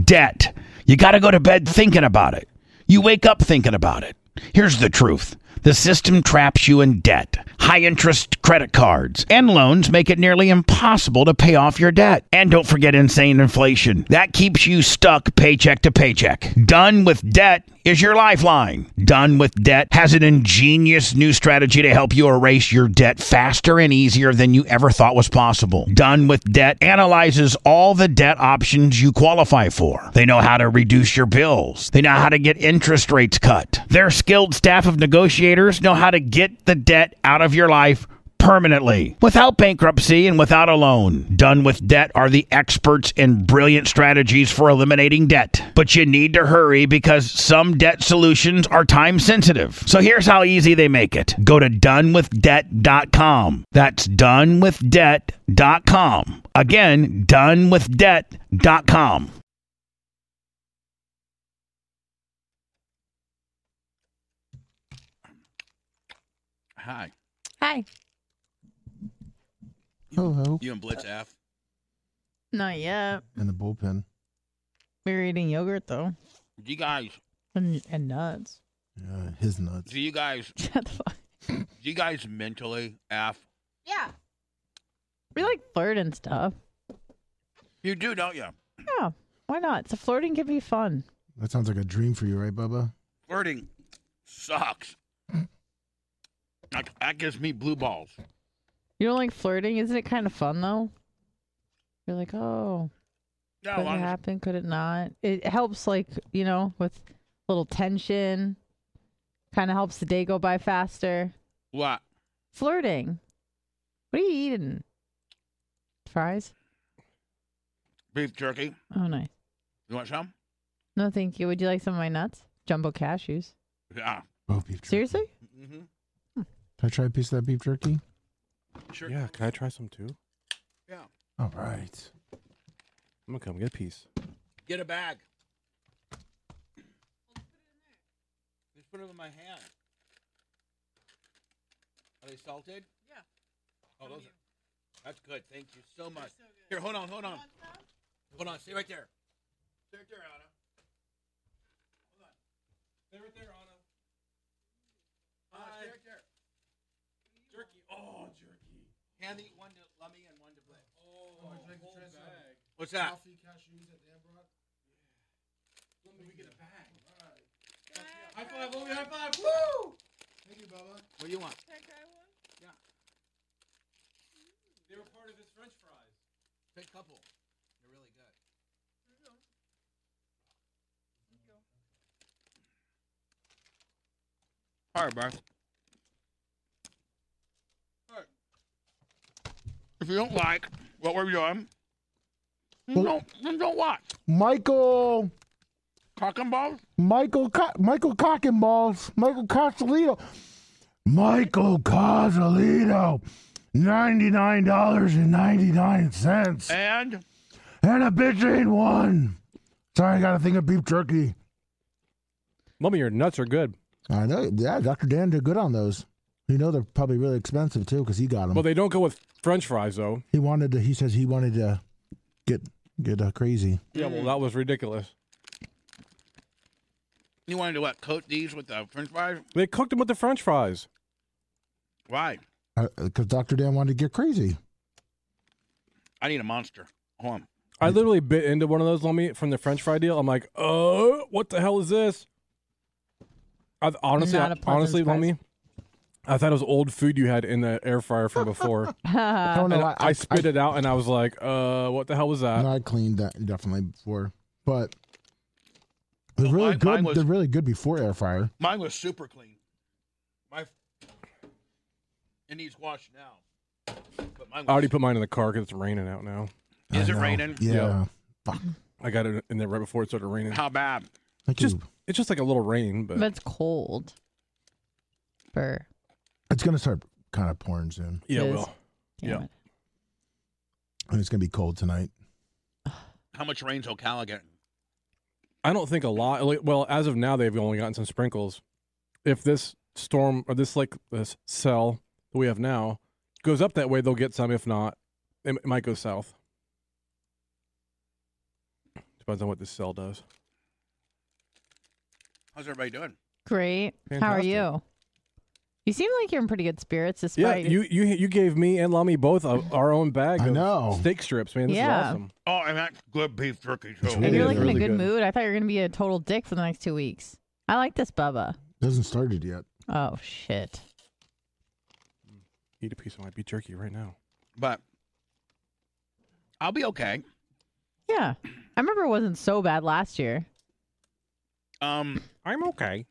Debt. You got to go to bed thinking about it. You wake up thinking about it. Here's the truth. The system traps you in debt. High-interest credit cards and loans make it nearly impossible to pay off your debt. And don't forget insane inflation. That keeps you stuck paycheck to paycheck. Done with Debt is your lifeline. Done with Debt has an ingenious new strategy to help you erase your debt faster and easier than you ever thought was possible. Done with Debt analyzes all the debt options you qualify for. They know how to reduce your bills. They know how to get interest rates cut. Their skilled staff of negotiators know how to get the debt out of your life permanently, without bankruptcy and without a loan. Done with Debt are the experts in brilliant strategies for eliminating debt. But you need to hurry because some debt solutions are time sensitive. So here's how easy they make it. Go to donewithdebt.com. That's donewithdebt.com. Again, donewithdebt.com. Hi. Hi. Hello. You and Blitz F. Not yet. In the bullpen. We were eating yogurt, though. Do you guys, And nuts. Yeah, his nuts. do you guys, Shut the fuck. do you guys mentally F? Yeah. We like flirt and stuff. You do, don't you? Yeah. Why not? So flirting can be fun. That sounds like a dream for you, right, Bubba? Flirting sucks. That gives me blue balls. You don't like flirting? Isn't it kind of fun, though? You're like, oh, No, could it happen? Could it not? It helps, like, you know, with a little tension. Kind of helps the day go by faster. What? Flirting. What are you eating? Fries? Beef jerky. Oh, nice. You want some? No, thank you. Would you like some of my nuts? Jumbo cashews. Yeah. Oh, beef jerky. Seriously? Mm-hmm. Can I try a piece of that beef jerky? Sure. Yeah, can I try some too? Yeah. All right. I'm gonna come get a piece. Get a bag. Just put them in my hand. Are they salted? Yeah. Oh, those are. That's good. Thank you so much. Here, hold on. Hold on. Stay right there. Stay right there, Anna. Hold on. Stay right there, Anna. Stay right there. Jerky. Oh, jerky. Hand the one to Lummy and one to Blitz. Oh, whole bag. What's that? Coffee, cashews that Dan brought? Let me get a bag. All right. High five, Lummy. High five. Woo! Thank you, Bubba. What do you want? Can I try one? Yeah. They were part of his French fries. Take a couple. They're really good. All right, bro. All right. If you don't like what we're doing, then don't watch. Michael Cock and balls? Michael Cock and Balls. Michael Cosolito. Michael Cosolito. $99.99. And And a bitch ain't one. Sorry, I got to think of beef jerky. Mommy, your nuts are good. I know. Yeah, Dr. Dan did good on those. You know they're probably really expensive too because he got them. Well, they don't go with French fries though. He wanted to. He says he wanted to get crazy. Yeah, well, that was ridiculous. you wanted to what? Coat these with the French fries? They cooked them with the French fries. Why? Because Dr. Dan wanted to get crazy. I need a monster. Hold on. I literally bit into one of those, Lummy, from the French fry deal. I'm like, oh, what the hell is this? Honestly, Not a pleasant surprise. Lummy, I thought it was old food you had in the air fryer from before. I don't know. I spit it out and I was like, what the hell was that? No, I cleaned that definitely before, but they're Well, really mine good. was- They're really good before air fryer. Mine was super clean. It needs washed now. But mine was, I already put mine in the car because it's raining out now. Is I it know. raining? Yeah. Yeah. Fuck. I got it in there right before it started raining. How bad? Thank Just- you. It's just like a little rain, but But it's cold. Burr. It's gonna start kind of pouring soon, yeah, It is. well, Damn Yeah. it. and it's gonna be cold tonight. How much rain's Ocala getting? I don't think a lot. Well, as of now, they've only gotten some sprinkles. If this storm or this cell that we have now goes up that way, they'll get some. If not, it might go south. Depends on what this cell does. How's everybody doing? Great. How are Fantastic. you? You seem like you're in pretty good spirits Yeah, despite. you gave me and Lummy both our own bag I of know. steak strips, man. This Yeah. is awesome. Oh, and that's good beef jerky too. It's and really you're good. like in a Really good good. mood. I thought you were gonna be a total dick for the next 2 weeks. I like this, Bubba. Hasn't started yet. Oh shit. Eat a piece of my beef jerky right now. But I'll be okay. Yeah, I remember it wasn't so bad last year. I'm okay.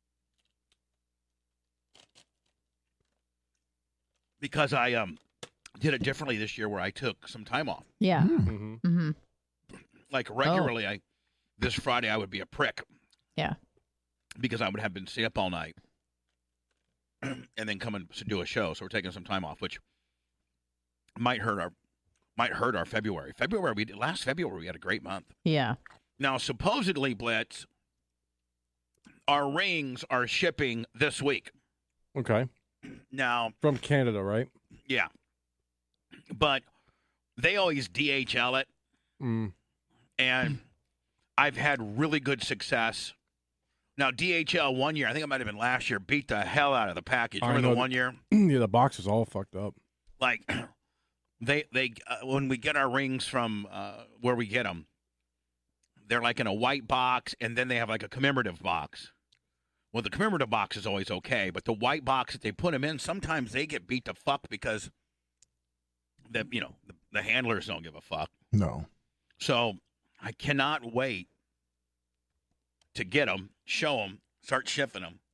Because I did it differently this year, where I took some time off. Yeah. Mm-hmm. Mm-hmm. Like regularly, this Friday I would be a prick. Yeah. Because I would have been stay up all night, and then come and do a show. So we're taking some time off, which might hurt our February. Last February we had a great month. Yeah. Now supposedly, Blitz, our rings are shipping this week. Okay. Now, From Canada, right? yeah, but they always DHL it, Mm. and I've had really good success. Now, DHL one year, I think it might have been last year, beat the hell out of the package. I Remember the know. one year? Yeah, the box is all fucked up. Like, they when we get our rings from where we get them, they're like in a white box, and then they have like a commemorative box. Well, the commemorative box is always okay, but the white box that they put them in, sometimes they get beat to fuck because the handlers don't give a fuck. No. So I cannot wait to get them, show them, start shipping them.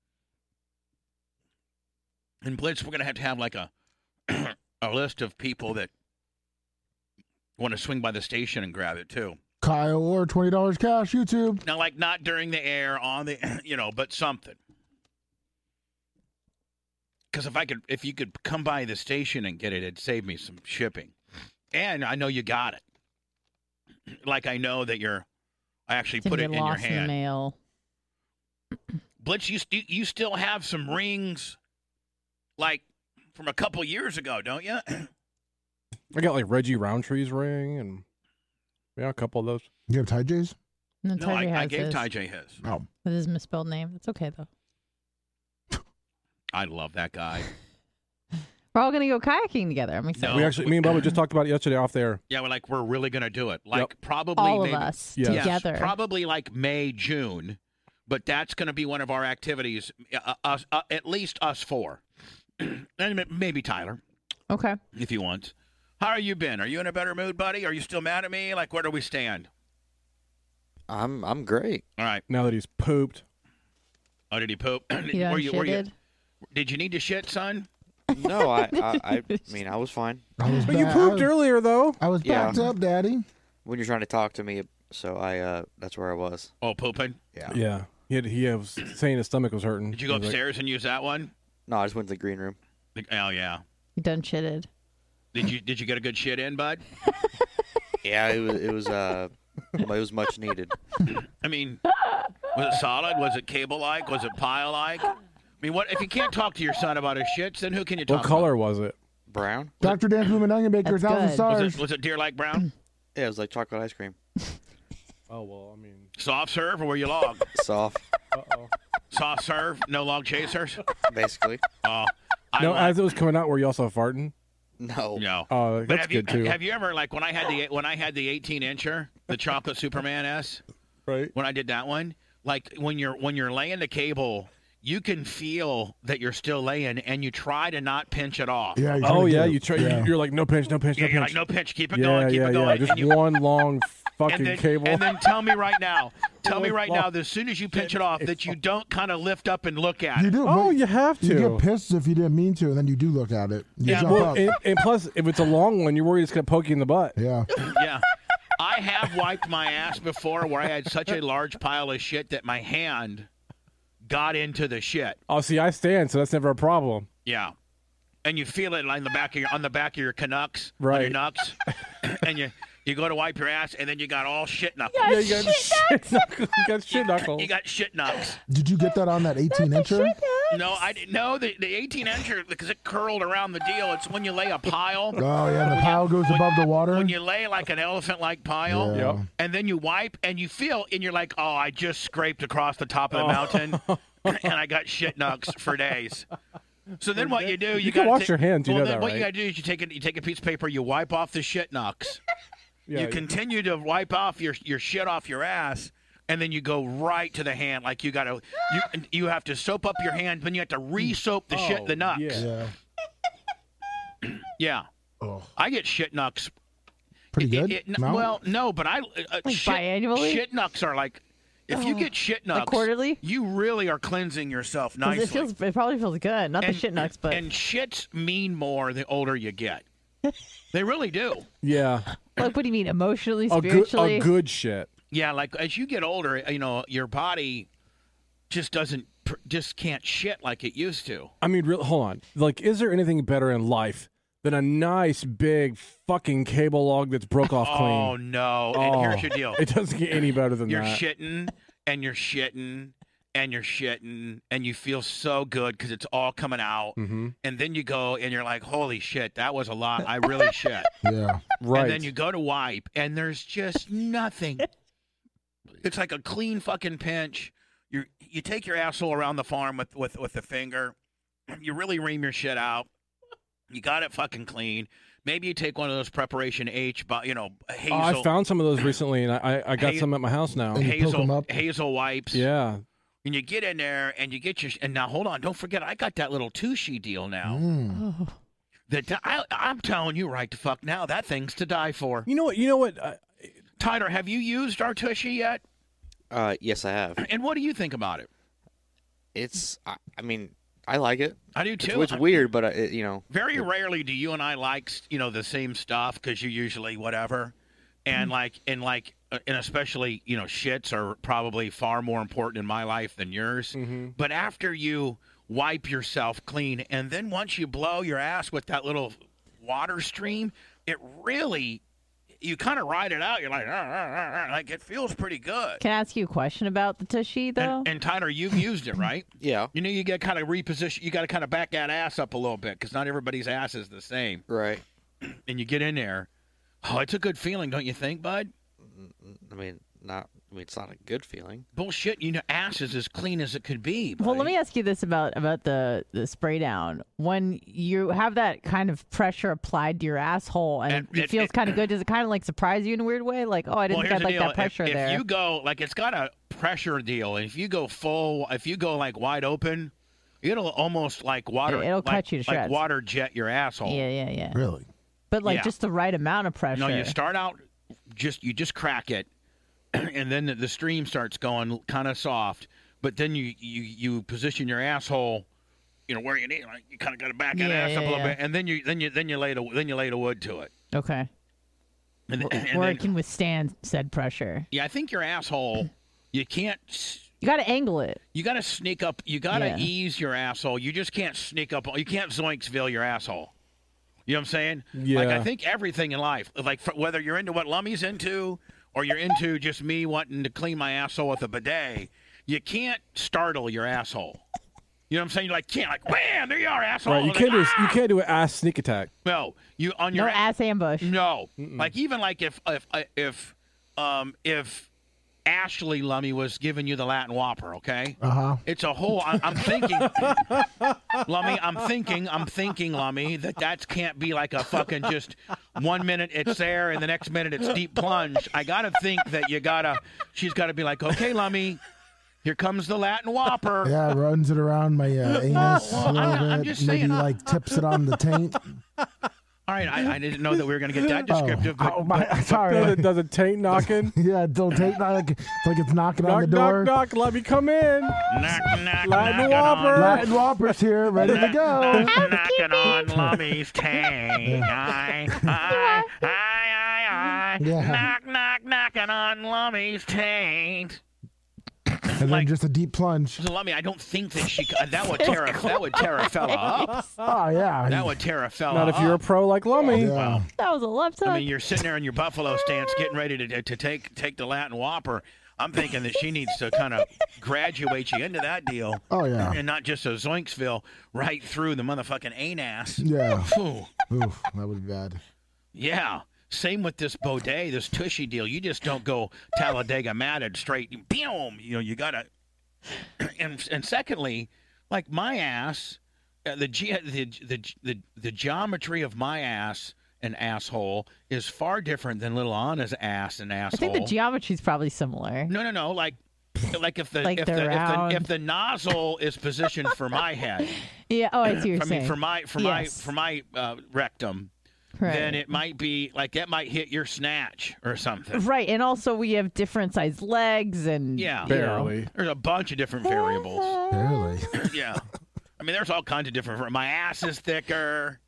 And Blitz, we're going to have like a a list of people that want to swing by the station and grab it too. Kyle or $20 cash, YouTube. Now, like not during the air, on the, but something. Because if you could come by the station and get it, it'd save me some shipping. And I know you got it. Like I know that I actually Didn't put it get in your lost in the hand. mail. Blitz, you still have some rings, like from a couple years ago, don't you? I got like Reggie Roundtree's ring and a couple of those. You have Ty J's? No, No, I gave Ty J his. Oh. With his misspelled name. It's okay though. I love that guy. We're all gonna go kayaking together. I'm excited. No. Me and Bubba just talked about it yesterday off there. Yeah, we're really gonna do it. Like Yep. probably All maybe, of us Yes. yes, together. probably like May, June. But that's going to be one of our activities. At least us four, and maybe Tyler Okay. if he wants. How are you been? Are you in a better mood, buddy? Are you still mad at me? Like, where do we stand? I'm great. All right. Now that he's pooped. Oh, did he poop? You done shitted? Did you need to shit, son? No, I mean I was fine. I was But you back- pooped I was, earlier, though. I was Yeah. backed up, Daddy. When you're trying to talk to me, so I that's where I was. Oh, pooping. Yeah. He was saying his stomach was hurting. Did you go He was like, upstairs and use that one? No, I just went to the green room. Oh yeah. You done shitted. Did you get a good shit in, bud? Yeah, it was much needed. I mean, was it solid? Was it cable-like? Was it pile-like? I mean, what if you can't talk to your son about his shits? Then who can you talk? What color was it? Brown? Dr. Dan Bloom and Onion Baker, That's 1,000 good. stars. Was it deer-like brown? Yeah, it was like chocolate ice cream. Oh, well, I mean. Soft serve or were you log? Soft, Uh-oh. Soft serve, no log chasers. basically. Oh, No, as it was coming out, were you also farting? No. no. Oh, But that's have you good, too. have you ever like when I had the 18-incher, the chocolate Superman S? Right. When I did that one, like when you're laying the cable, you can feel that you're still laying, and you try to not pinch it off. Yeah. Oh, yeah. You You're like, no pinch, no pinch, Yeah, no you're pinch. like no pinch, keep it yeah, going, keep yeah, it going. yeah. Just and you- one long fucking and then, cable. And then tell me right now Long. that as soon as you pinch it off, that you don't kind of lift up and look at You it. do. Oh, but you have to. You get pissed if you didn't mean to, and then you do look at it. You Yeah, jump Well, up. and plus, if it's a long one, you're worried it's going to poke you in the butt. Yeah. Yeah. I have wiped my ass before where I had such a large pile of shit that my hand got into the shit. Oh, see, I stand, so that's never a problem. Yeah. And you feel it on the back of your Canucks, on Right. your nucks. And you go to wipe your ass, and then you got all shit knuckles. Yeah, you got shit knuckles. You got shit knuckles. You got shit knucks. Did you get that on that 18-incher? No, I didn't know the 18-incher because it curled around the deal. It's when you lay a pile. Oh yeah, the pile goes above the water. When you lay like an elephant-like pile, Yeah. Yep. and then you wipe and you feel, and you're like, oh, I just scraped across the top of the mountain, and I got shit knucks for days. So then what you do, You can wash your hands. You know then that, what right? you got to do is you take a piece of paper, you wipe off the shit knucks. Yeah, You continue to wipe off your shit off your ass, and then you go right to the hand. Like you have to soap up your hand, then you have to re-soap the shit, the knucks. yeah. Yeah. Yeah. Oh, I get shit knucks. pretty good. Amount? Well, no, but I biannually? shit knucks are like if you get shit knucks quarterly? you really are cleansing yourself 'Cause nicely. it probably feels good. Not the shit nuts, but and shits mean more the older you get. They really do. Yeah. like, what do you mean? Emotionally, A spiritually? good shit. Yeah, like as you get older, your body just can't shit like it used to. I mean, hold on. Like, is there anything better in life than a nice big fucking cable log that's broke off clean? Oh no! And here's your deal. It doesn't get any better than You're that. shitting and you're shitting and you're shitting and you feel so good because it's all coming out. Mm-hmm. And then you go and you're like, holy shit, that was a lot. I really shit. Yeah. Right. And then you go to wipe and there's just nothing. It's like a clean fucking pinch. You take your asshole around the farm with the finger. You really ream your shit out. You got it fucking clean. Maybe you take one of those Preparation H, hazel. I found some of those recently, and I got some at my house now. And you poke 'em up. hazel wipes. Yeah. And you get in there and you get and now hold on, don't forget I got that little Tushy deal now. Mm. I'm telling you right the fuck now, that thing's to die for. You know what? Tyler, have you used our Tushy yet? Yes, I have. And what do you think about it? I mean, I like it. I do too. It's weird, but Very rarely do you and I like the same stuff because you usually whatever, and and especially shits are probably far more important in my life than yours. Mm-hmm. But after you wipe yourself clean, and then once you blow your ass with that little water stream, it really you kind of ride it out. You're like it feels pretty good. Can I ask you a question about the Tushy, though? And Tyler, you've used it, right? yeah, You get kind of reposition. You got to kind of back that ass up a little bit because not everybody's ass is the same. right. And you get in there. Oh, it's a good feeling, don't you think, bud? I mean, it's not a good feeling. Bullshit. Ass is as clean as it could be. Well, let buddy. me ask you this about the spray down. When you have that kind of pressure applied to your asshole and it feels kind of good, does it kind of like surprise you in a weird way? Like, oh, I didn't think I'd like that pressure if there. If you go, like, it's got a pressure deal. And if you go like wide open, it'll almost like water. It'll cut you to like shreds. water jet your asshole. Yeah. Really? But like Yeah. just the right amount of pressure. No, you start out, you just crack it. And then the stream starts going kind of soft, but then you position your asshole, where you need. Like you kind of got to back that ass up a little bit, and then you lay the wood to it. Okay. And Where it can withstand said pressure. yeah, I think your asshole, you can't. You got to angle it. You got to sneak up. You got to Yeah. ease your asshole. You just can't sneak up. You can't Zoinksville your asshole. You know what I'm saying? Yeah. Like I think everything in life, like whether you're into what Lummy's into. Or you're into just me wanting to clean my asshole with a bidet, you can't startle your asshole. You know what I'm saying? You can't wham, there you are, asshole. Right. You can't do an ass sneak attack. No, you on your No ass ambush. No, like even like if Ashley Lummy was giving you the Latin Whopper, okay? It's a whole. I'm thinking, Lummy. I'm thinking, Lummy, that can't be like a fucking just 1 minute it's there and the next minute it's deep plunge. I gotta think that she's gotta be like, okay, Lummy, here comes the Latin Whopper. Yeah, runs it around my anus a little I'm bit. just Maybe saying. like tips it on the taint. All right, I didn't know that we were gonna get that descriptive. Sorry. Does a taint knocking? Yeah, don't take like it's knocking on Knock, the door. knock, knock. Let me come in. Knock, Latin knocking Whopper. on- Latin Whopper's here, ready to go. Knocking on Lummy's taint. Aye. Yeah. Knock, knocking on Lummy's taint. And then just a deep plunge. So Lummy, I don't think that that would tear a fella up. Oh yeah. That would tear a fella Not up. if you're a pro like Lummy. Yeah. That was a left hook. I mean, you're sitting there in your buffalo stance, getting ready to take the Latin Whopper. I'm thinking that she needs to kind of graduate you into that deal. Oh, yeah. And not just a Zoinksville right through the motherfucking anus. Yeah. Phew. Oof, that would be bad. Yeah. Same with this Baudet, this Tushy deal. You just don't go Talladega matted straight. Boom. You know, you got to. And secondly, like my ass, the geometry of my ass and asshole is far different than little Anna's ass and asshole. I think the geometry is probably similar. No. Like if the Like if the nozzle is positioned for my head. Yeah. Oh, I see what you're saying. For my rectum. Right. Then it might be like that might hit your snatch or something. Right, and also we have different sized legs and Yeah. Barely. There's a bunch of different variables. Barely. Yeah. I mean, there's all kinds of different. My ass is thicker,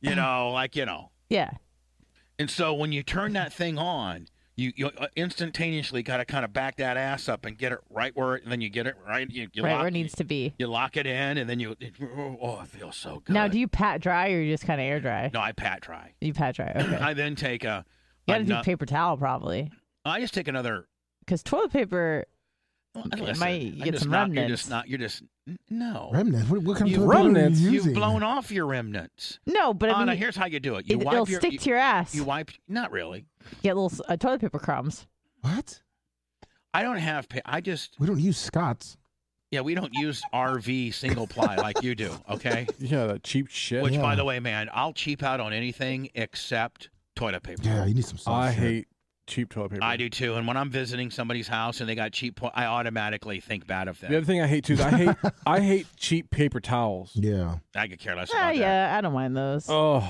Yeah. And so when you turn that thing on, you instantaneously got to kind of back that ass up and get it right where it, and then you get it right. You Right lock, where it needs to be. You lock it in, and then it feels so good. Now, do you pat dry or you just kind of air dry? No, I pat dry. You pat dry. Okay. I then take a. You got to do paper towel probably. I just take another. Because toilet paper, Listen, it might I'm get just some not, remnants. You're just no. Remnants? What kind of You- toilet paper are remnants? you You've using? blown off your remnants. No, but I Anna, mean, here's how you do it. it'll stick to your ass. You wipe. Not really. Get little toilet paper crumbs. What? I don't have. I just. We don't use Scots. Yeah, we don't use RV single ply like you do. Okay. Yeah, that cheap shit. Which, Yeah. by the way, man, I'll cheap out on anything except toilet paper. Yeah, you need some soft I shit. hate cheap toilet paper. I do too. And when I'm visiting somebody's house and they got cheap, I automatically think bad of them. The other thing I hate too is I hate cheap paper towels. Yeah. I could care less about that. Yeah, I don't mind those. Oh,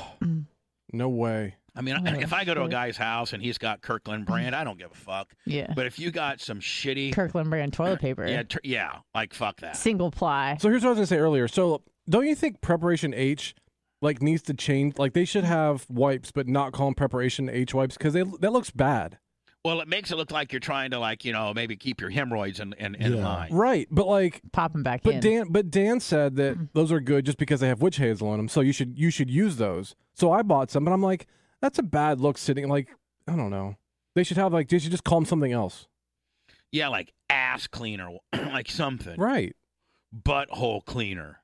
no way. I mean, Oh, if I go to a shit. guy's house and he's got Kirkland brand, I don't give a fuck. Yeah. But if you got some shitty, Kirkland brand toilet paper. yeah, like fuck that. Single ply. So here's what I was gonna say earlier. So don't you think Preparation H like needs to change? Like they should have wipes, but not call them Preparation H wipes because that looks bad. Well, it makes it look like you're trying to maybe keep your hemorrhoids in Yeah. line. Right, but like, Pop them back in. Dan said that those are good just because they have witch hazel in them. So you should use those. So I bought some, but I'm like, that's a bad look sitting. Like I don't know. They should just call them something else. Yeah, like ass cleaner, like something. Right. Butthole cleaner.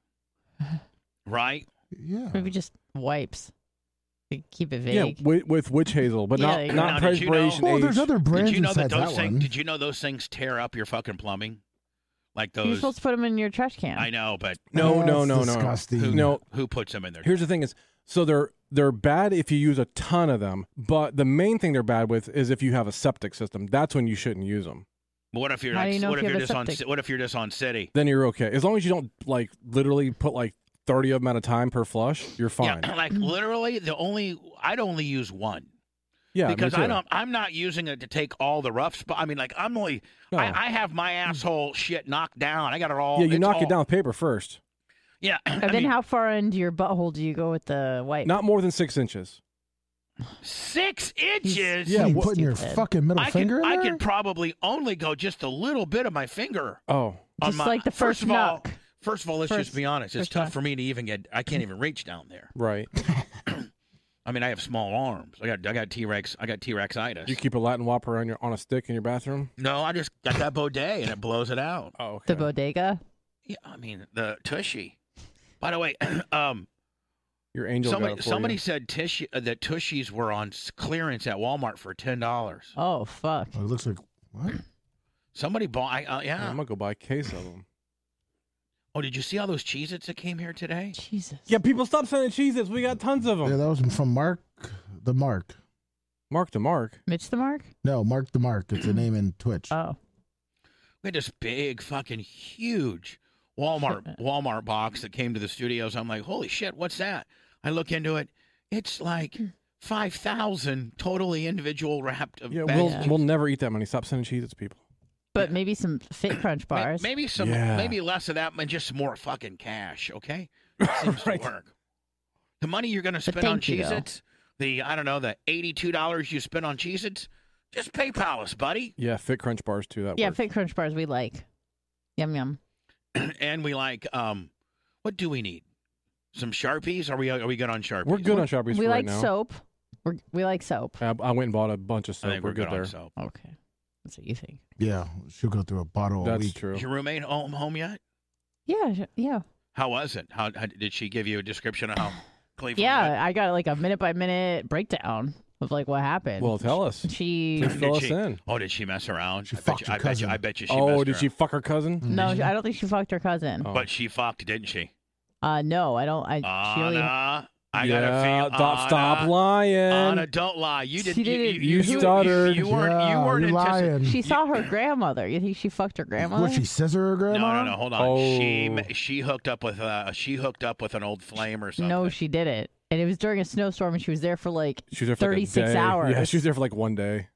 Right? Yeah. Maybe just wipes. Keep it Yeah, vague. with witch hazel, but Yeah, not now, did you know- Preparation Well, H. there's other brands Did you know that besides those that things? one. Did you know those things tear up your fucking plumbing? Like You're those. supposed to put them in your trash can. I know, but No. That's disgusting. No. who puts them in there? Here's the thing: is so they're bad if you use a ton of them, but the main thing they're bad with is if you have a septic system. That's when you shouldn't use them. What if you're How do you know what if if you you're have just a on septic? what if you're just on city? Then you're okay, as long as you don't like literally put like 30 of them at a time per flush. You're fine. Yeah, like literally I'd only use one. Yeah, me Because too. I'm not using it to take all the rough spot. I mean, like I'm only No. I have my asshole shit knocked down. I got it all. Yeah, you it's knock all- it down with paper first. Yeah, And then how far into your butthole do you go with the wipe? Not more than 6 inches. 6 inches. Yeah, What, are you what- putting your Stupid. fucking middle finger in I there? could probably only go just a little bit of my finger. Oh, on Just my- like the first of all, knock. First of all, let's just First- be honest. It's first tough knock. for me to even get. I can't even reach down there. right. I mean, I have small arms. I got T-Rex. I got T-Rexitis. You keep a Latin Whopper on a stick in your bathroom. No, I just got that Baudet and it blows it out. Oh, okay. The bodega? Yeah, I mean the Tushy. By the way, Your angel got it for somebody you. said that Tushies were on clearance at Walmart for $10. Oh, fuck. Oh, it looks like what? Somebody bought. Yeah. I'm gonna go buy a case of them. Oh, did you see all those Cheez-Its that came here today? Jesus. Yeah, people stop sending Cheez-Its. We got tons of them. Yeah, that was from Mark the Mark. Mark to Mark. Mitch the Mark? No, Mark the Mark. It's a name in Twitch. Oh. We had this big, fucking huge Walmart box that came to the studios. I'm like, holy shit, what's that? I look into it. It's like 5,000 totally individual wrapped Yeah, bags. we'll never eat that many. Stop sending Cheez-Its, people. But maybe some Fit Crunch bars. Maybe some, Yeah. maybe less of that, and just some more fucking cash. Okay, it seems Right. to work. The money you're going to But spend on thank you, though. Cheez-Its, the $82 you spend on Cheez-Its, just PayPal us, buddy. Yeah, Fit Crunch bars too. That Yeah, works. Fit Crunch bars we like. Yum, yum. And we like, what do we need? Some Sharpies? Are we good on Sharpies? We're good on Sharpies We for like right now. soap. We like soap. I went and bought a bunch of I soap. think We're we're good good there. on soap. Okay. That's what you think. Yeah, she'll go through a bottle a That's week. true. Is your roommate home yet? Yeah. How was it? How did she give you a description of how Cleveland? Yeah, I got like a minute by minute breakdown of like what happened. Well, tell us. She Please fill us Did she- in. Oh, did she mess around? She I bet fucked you, your cousin. I bet you she Oh, messed did she around. fuck her cousin? no, I don't think she fucked her cousin. Oh. But she fucked, didn't she? No, I don't. She really, Anna, I yeah, got a feeling. stop lying. Anna, don't lie. You did. She didn't- You stuttered. You weren't. Yeah, you weren't you're anticipating. lying. she saw her grandmother. You think she fucked her grandmother? What, she scissor her grandma? No. Hold on. Oh. She hooked up with an old flame or something. No, she didn't. And it was during a snowstorm, and she was there for like She was there for 36 like a day. hours. Yeah, she was there for like one day.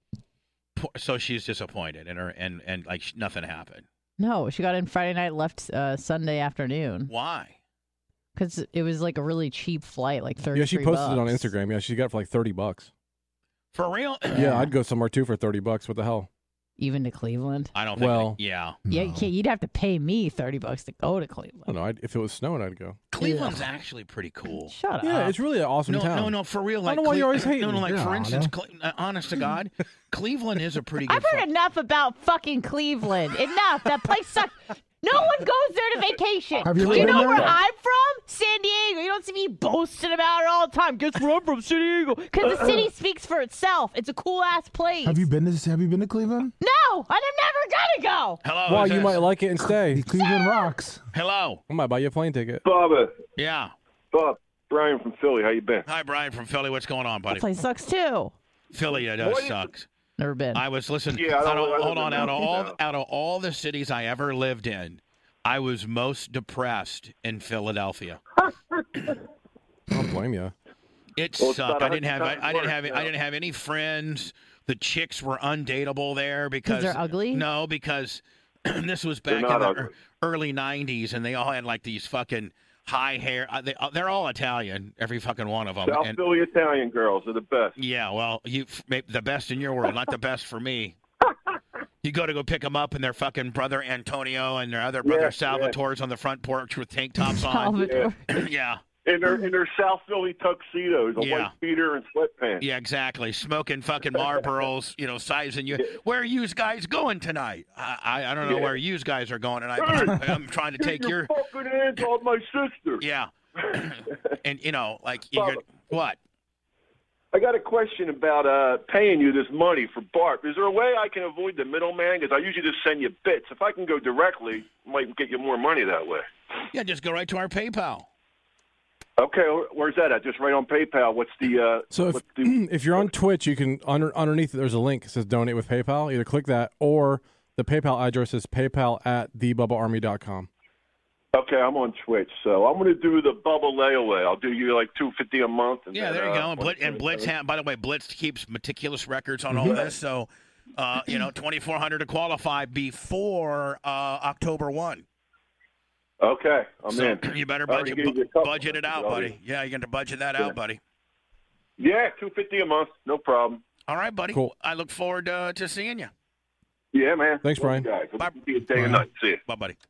So she's disappointed, and like nothing happened. No, she got in Friday night, left Sunday afternoon Why? because it was like a really cheap flight, like 30. Yeah, she posted it on bucks. Instagram. Yeah, she got it for like $30. For real? Yeah, I'd go somewhere too for $30. What the hell? Even to Cleveland. I don't think. Well- Yeah. Yeah, No. you'd have to pay me $30 to go to I Cleveland. don't know. If it was snowing, I'd go. Cleveland's actually pretty cool. Shut Yeah, up. it's really an awesome town. No, for real. I Like, don't know why you're always hating. No, like Yeah, for I instance, know. honest to God, Cleveland is a pretty good. I've heard enough about fucking Cleveland. Enough. That place sucks. No one goes there to vacation. Have you Do ever you been know there? where I'm from? San Diego. You don't see me boasting about it all the time. Guess where I'm from? San Diego. Because the city speaks for itself. It's a cool ass place. Have you been to Cleveland? No, and I'm never gonna go. Hello. Well, who's you this? might like it and stay. The Cleveland rocks. Hello. I might buy you a plane ticket. Bob, Yeah. Brian from Philly. How you been? Hi, Brian from Philly. What's going on, That buddy? place sucks too. Philly, it What is- sucks. Never been. I was listening. Yeah, I don't- hold on. I don't- Out of all the cities I ever lived in, I was most depressed in Philadelphia. I don't blame you. It Well, it's sucked. about I didn't 100 have. times worse, I didn't have any friends. The chicks were undateable there because they're ugly? No, because this was They're back in not the ugly. early '90s, and they all had like these fucking high hair. They're all Italian, every fucking one of them. South And, Philly Italian girls are the best. yeah, well, the best in your world, not the best for me. You go pick them up, and their fucking brother Antonio and their other brother Yeah, Salvatore's on the front porch with tank tops on. Salvador. Yeah, In their South Philly tuxedos, a Yeah. white beater and sweatpants. yeah, exactly. Smoking fucking Marlboros, sizing you. Where are you guys going tonight? I don't know Yeah. where you guys are going tonight. Hey, But I'm trying to Get take your fucking hands off my sister. yeah, and like Bob, what? I got a question about paying you this money for Bart. Is there a way I can avoid the middleman? Because I usually just send you bits. If I can go directly, I might get you more money that way. Yeah, just go right to our PayPal. Okay, where's that at? Just right on PayPal. What's the So if what's the, if you're on Twitch, you can underneath there's a link that says donate with PayPal. Either click that or the PayPal address is paypal@thebubbaarmy.com. Okay, I'm on Twitch, so I'm going to do the Bubba layaway. I'll do you like $250 a month. And Yeah, then, there you go. And Blitz, by the way, Blitz keeps meticulous records on all this. So, $2,400 to qualify before October 1. Okay, I'm So in. you better I already gave you a couple budget it out, of buddy. Yeah, you're going to budget that out, buddy. Yeah, $250 a month, no problem. All right, buddy. Cool. I look forward to seeing you. Yeah, man. Thanks, Love Brian. you guys. Bye. It'll be a day and night. See you. Bye, buddy.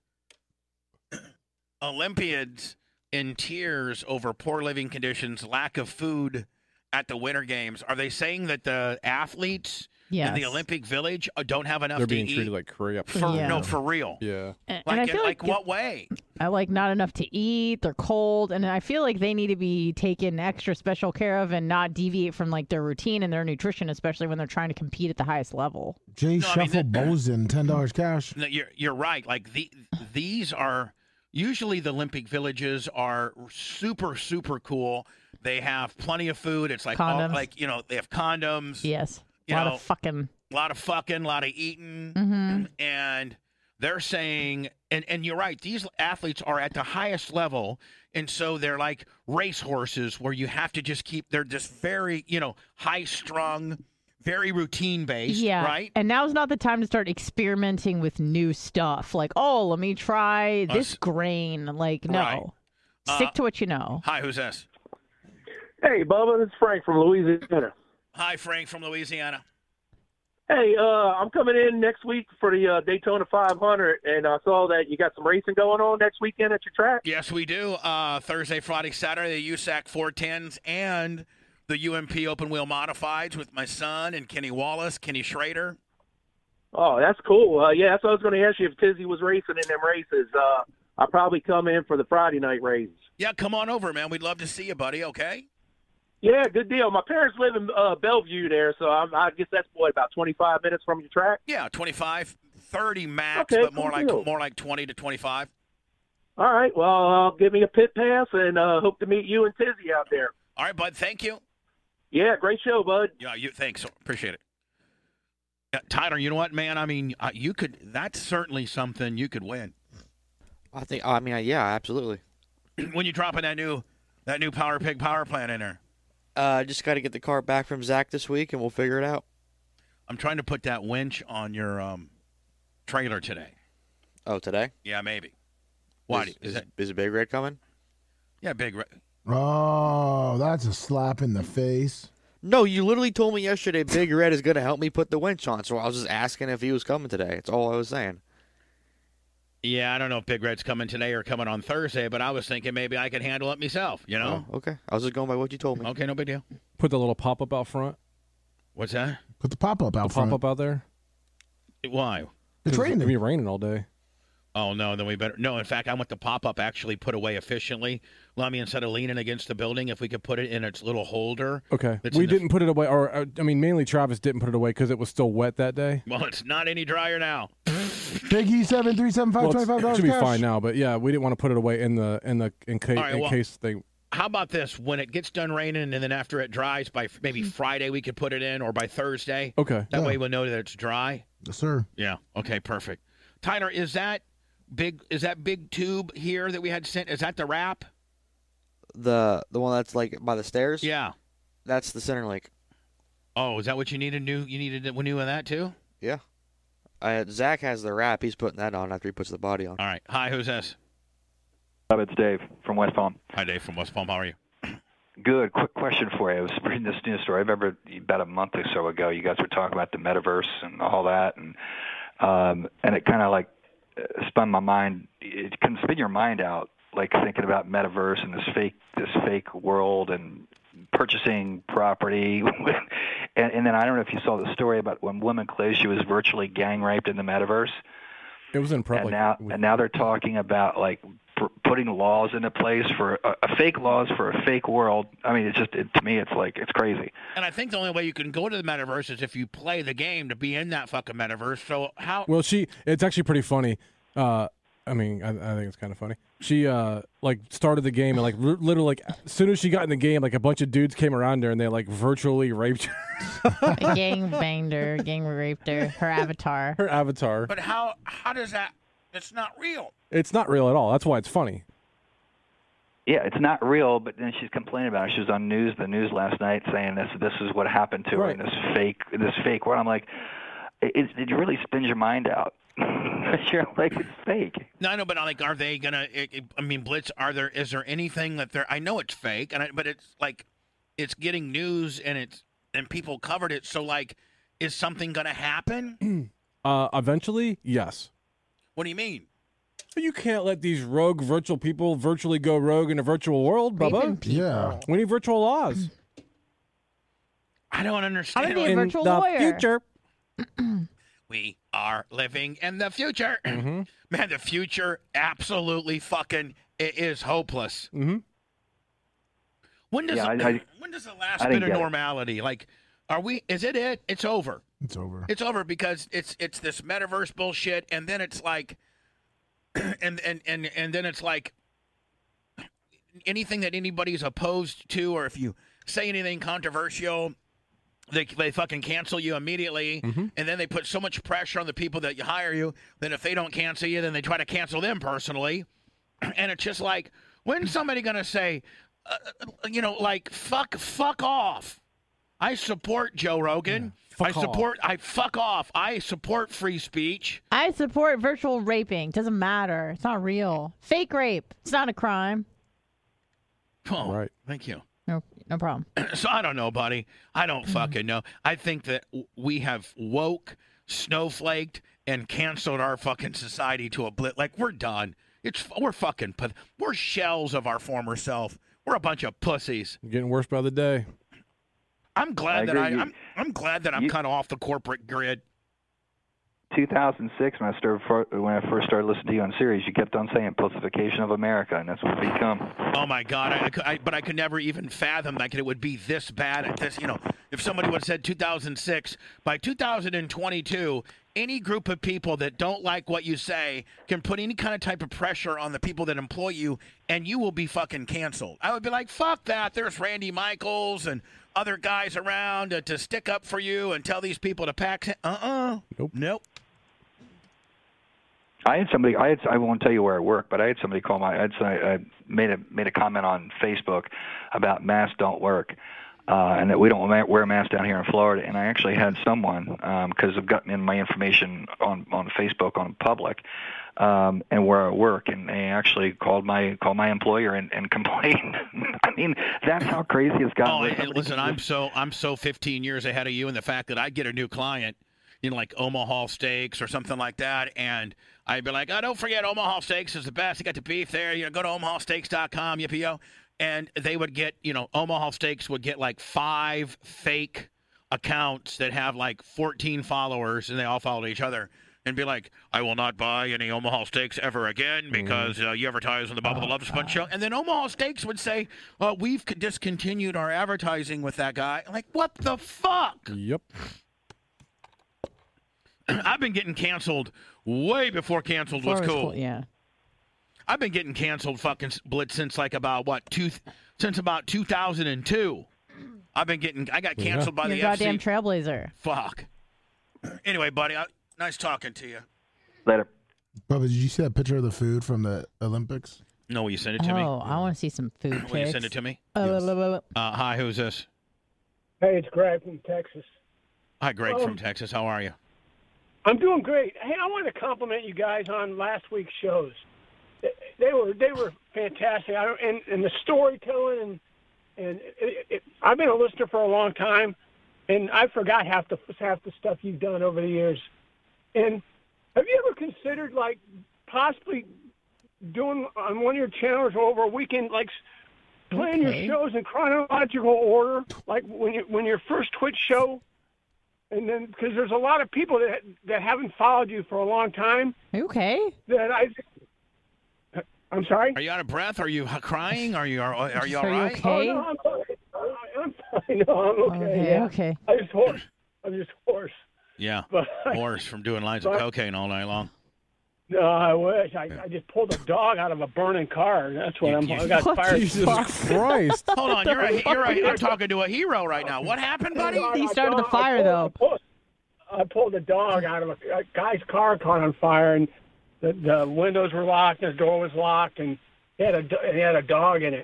Olympians in tears over poor living conditions, lack of food at the Winter Games. Are they saying that the athletes in the Yes. Olympic Village don't have enough They're to being eat? treated like crap. Yeah. No, for real. Yeah. And Like, I in, feel like like what way? I like not enough to eat. They're cold, and I feel like they need to be taken extra special care of and not deviate from like their routine and their nutrition, especially when they're trying to compete at the highest level. Jay No, I mean, Shuffle Bozen, $10 cash. No, you're right. Like these are usually the Olympic villages are super cool. They have plenty of food. It's like Condoms. they have condoms. Yes, You a lot know, of fucking. A lot of fucking, a lot of eating. Mm-hmm. And they're saying, and you're right, these athletes are at the highest level. And so they're like racehorses where you have to just they're just very, high strung, very routine based. Yeah, Right. And now's not the time to start experimenting with new stuff. Like, oh, let me try this grain. Like, no, Right. stick to what you know. Hi, who's this? Hey, Bubba, this is Frank from Louisiana. Hi, Frank from Louisiana. Hey, I'm coming in next week for the Daytona 500, and I saw that you got some racing going on next weekend at your track. Yes, we do. Thursday, Friday, Saturday, the USAC 410s and the UMP Open Wheel Modifieds with my son and Kenny Wallace, Kenny Schrader. Oh, that's cool. Yeah, that's what I was going to ask you if Tizzy was racing in them races. I'll probably come in for the Friday night races. Yeah, come on over, man. We'd love to see you, buddy, okay? Yeah, good deal. My parents live in Bellevue there, so I guess that's, about 25 minutes from your track? Yeah, 25, 30 max, Okay, but cool. more like 20 to 25. All right, well, give me a pit pass, and hope to meet you and Tizzy out there. All right, bud, thank you. Yeah, great show, bud. Yeah, thanks. Appreciate it. Yeah, Tyler, you know what, man? I mean, you could. That's certainly something you could win. Yeah, absolutely. When you dropping that new Power Pig power plant in there. Just got to get the car back from Zach this week, and we'll figure it out. I'm trying to put that winch on your trailer today. Oh, today? Yeah, maybe. Why? Is Big Red coming? Yeah, Big Red. Oh, that's a slap in the face. No, you literally told me yesterday Big Red is going to help me put the winch on, so I was just asking if he was coming today. That's all I was saying. Yeah, I don't know if Big Red's coming today or coming on Thursday, but I was thinking maybe I could handle it myself, you know? Oh, okay. I was just going by what you told me. Okay, no big deal. Put the little pop-up out front. What's that? Put the pop-up out front. Pop-up out there. Why? It's raining. It'll be raining all day. Oh, no, then we better. No, in fact, I want the pop-up actually put away efficiently. Let me, instead of leaning against the building, if we could put it in its little holder. Okay. We didn't put it away, or, mainly Travis didn't put it away because it was still wet that day. Well, it's not any drier now. Big E7375 $25 It should be cash. fine now, but yeah, we didn't want to put it away in case they. How about this? When it gets done raining, and then after it dries, by maybe Friday we could put it in, or by Thursday. Okay. That way we'll know that it's dry. Yes, sir. Yeah. Okay. Perfect. Tyler, is that big tube here that we had sent? Is that the wrap? The one that's like by the stairs? Yeah. That's the center link. Oh, is that what you needed? You needed new of that too? Yeah. Zach has the wrap. He's putting that on after he puts the body on. All right. Hi, who's this? It's Dave from West Palm. Hi, Dave from West Palm. How are you? Good. Quick question for you. I was reading this news story. I remember about a month or so ago, you guys were talking about the metaverse and all that, and it kind of like spun my mind. It can spin your mind out, like thinking about metaverse and this fake world and purchasing property. and then I don't know if you saw the story about when Woman Clay, she was virtually gang raped in the metaverse. It was in public. And now they're talking about like putting laws into place for fake laws for a fake world. I mean, to me, it's like it's crazy. And I think the only way you can go to the metaverse is if you play the game to be in that fucking metaverse. So how? Well, it's actually pretty funny. I think it's kind of funny. She started the game and literally like as soon as she got in the game, like a bunch of dudes came around her and they like virtually raped her. Gang banged her, gang raped her, her avatar. Her avatar. But how does that? It's not real. It's not real at all. That's why it's funny. Yeah, it's not real, but then she's complaining about it. She was on the news last night saying this is what happened to her in this fake world. I'm like, it really spins your mind out. You're like, it's fake. No, I know, but like, are they gonna? Blitz. Is there anything that they're? I know it's fake, but it's like, it's getting news and people covered it. So like, is something gonna happen? Eventually, yes. What do you mean? You can't let these rogue virtual people virtually go rogue in a virtual world, Bubba. Yeah. We need virtual laws. I don't understand. I'm gonna be a virtual lawyer. Future. We are living in the future. Mm-hmm. Man, the future absolutely fucking is hopeless. Mm-hmm. When does the last bit of normality? Like, is it? It's over. It's over. It's over because it's this metaverse bullshit, and then it's like, and then it's like anything that anybody's opposed to, or if you say anything controversial, they fucking cancel you immediately, and then they put so much pressure on the people that hire you that if they don't cancel you, then they try to cancel them personally, and it's just like, when's somebody gonna say, fuck off? I support Joe Rogan. Yeah, fuck off. I support free speech. I support virtual raping. Doesn't matter. It's not real. Fake rape. It's not a crime. Oh, right. Thank you. No problem. So I don't know, buddy. I don't fucking know. I think that we have woke, snowflaked, and canceled our fucking society to a blit. Like, we're done. We're shells of our former self. We're a bunch of pussies. Getting worse by the day. I'm glad that I'm glad that I'm kind of off the corporate grid. 2006 when I first started listening to you on Sirius, you kept on saying pussification of America, and that's what it's become. Oh my God! But I could never even fathom that it would be this bad at this. If somebody would have said 2006, by 2022, any group of people that don't like what you say can put any kind of type of pressure on the people that employ you, and you will be fucking canceled. I would be like, fuck that. There's Randy Michaels and other guys around to stick up for you and tell these people to pack. Nope. I had somebody. I won't tell you where I work, but I had somebody call I made a comment on Facebook about masks don't work, and that we don't wear masks down here in Florida. And I actually had someone, because I've gotten in my information on Facebook on public, and where I work, and they actually called my employer and complained. I mean, that's how crazy it's gotten. Listen, I'm so 15 years ahead of you in the fact that I get a new client, like Omaha Steaks or something like that, and I'd be like, oh, don't forget Omaha Steaks is the best. You got the beef there. Go to omahasteaks.com, yippee-yo. And they would get, Omaha Steaks would get like 5 fake accounts that have like 14 followers, and they all follow each other, and be like, I will not buy any Omaha Steaks ever again because you advertise on the Bubba the Love Sponge show. And then Omaha Steaks would say, we've discontinued our advertising with that guy. I'm like, what the fuck? Yep. I've been getting canceled way before canceled was cool. Yeah. I've been getting canceled fucking Blitz since about 2002. I got canceled by the FC. Goddamn Trailblazer. Fuck. Anyway, buddy, nice talking to you. Later. Bubba, did you see that picture of the food from the Olympics? No, will you send it to me? Oh, I want to see some food. Will you send it to me? Yes. Hi, who's this? Hey, it's Greg from Texas. Hi, Greg from Texas. How are you? I'm doing great. Hey, I want to compliment you guys on last week's shows. They were fantastic. And the storytelling and I've been a listener for a long time, and I forgot half the stuff you've done over the years. And have you ever considered possibly doing on one of your channels over a weekend, playing your shows in chronological order, like when your first Twitch show? And then, because there's a lot of people that haven't followed you for a long time. Okay. I'm sorry? Are you out of breath? Are you crying? Are you all right? Okay? Oh, no, I'm fine. No, I'm okay. Okay. I'm just hoarse. Yeah, hoarse from doing lines of cocaine all night long. No, I wish. I just pulled a dog out of a burning car. That's what I got fired. Jesus Christ. Hold on, you're I'm talking to a hero right now. What happened, buddy? He started the fire, though. I pulled a dog out of a guy's car caught on fire, and the windows were locked, and the door was locked, and he had a dog in it,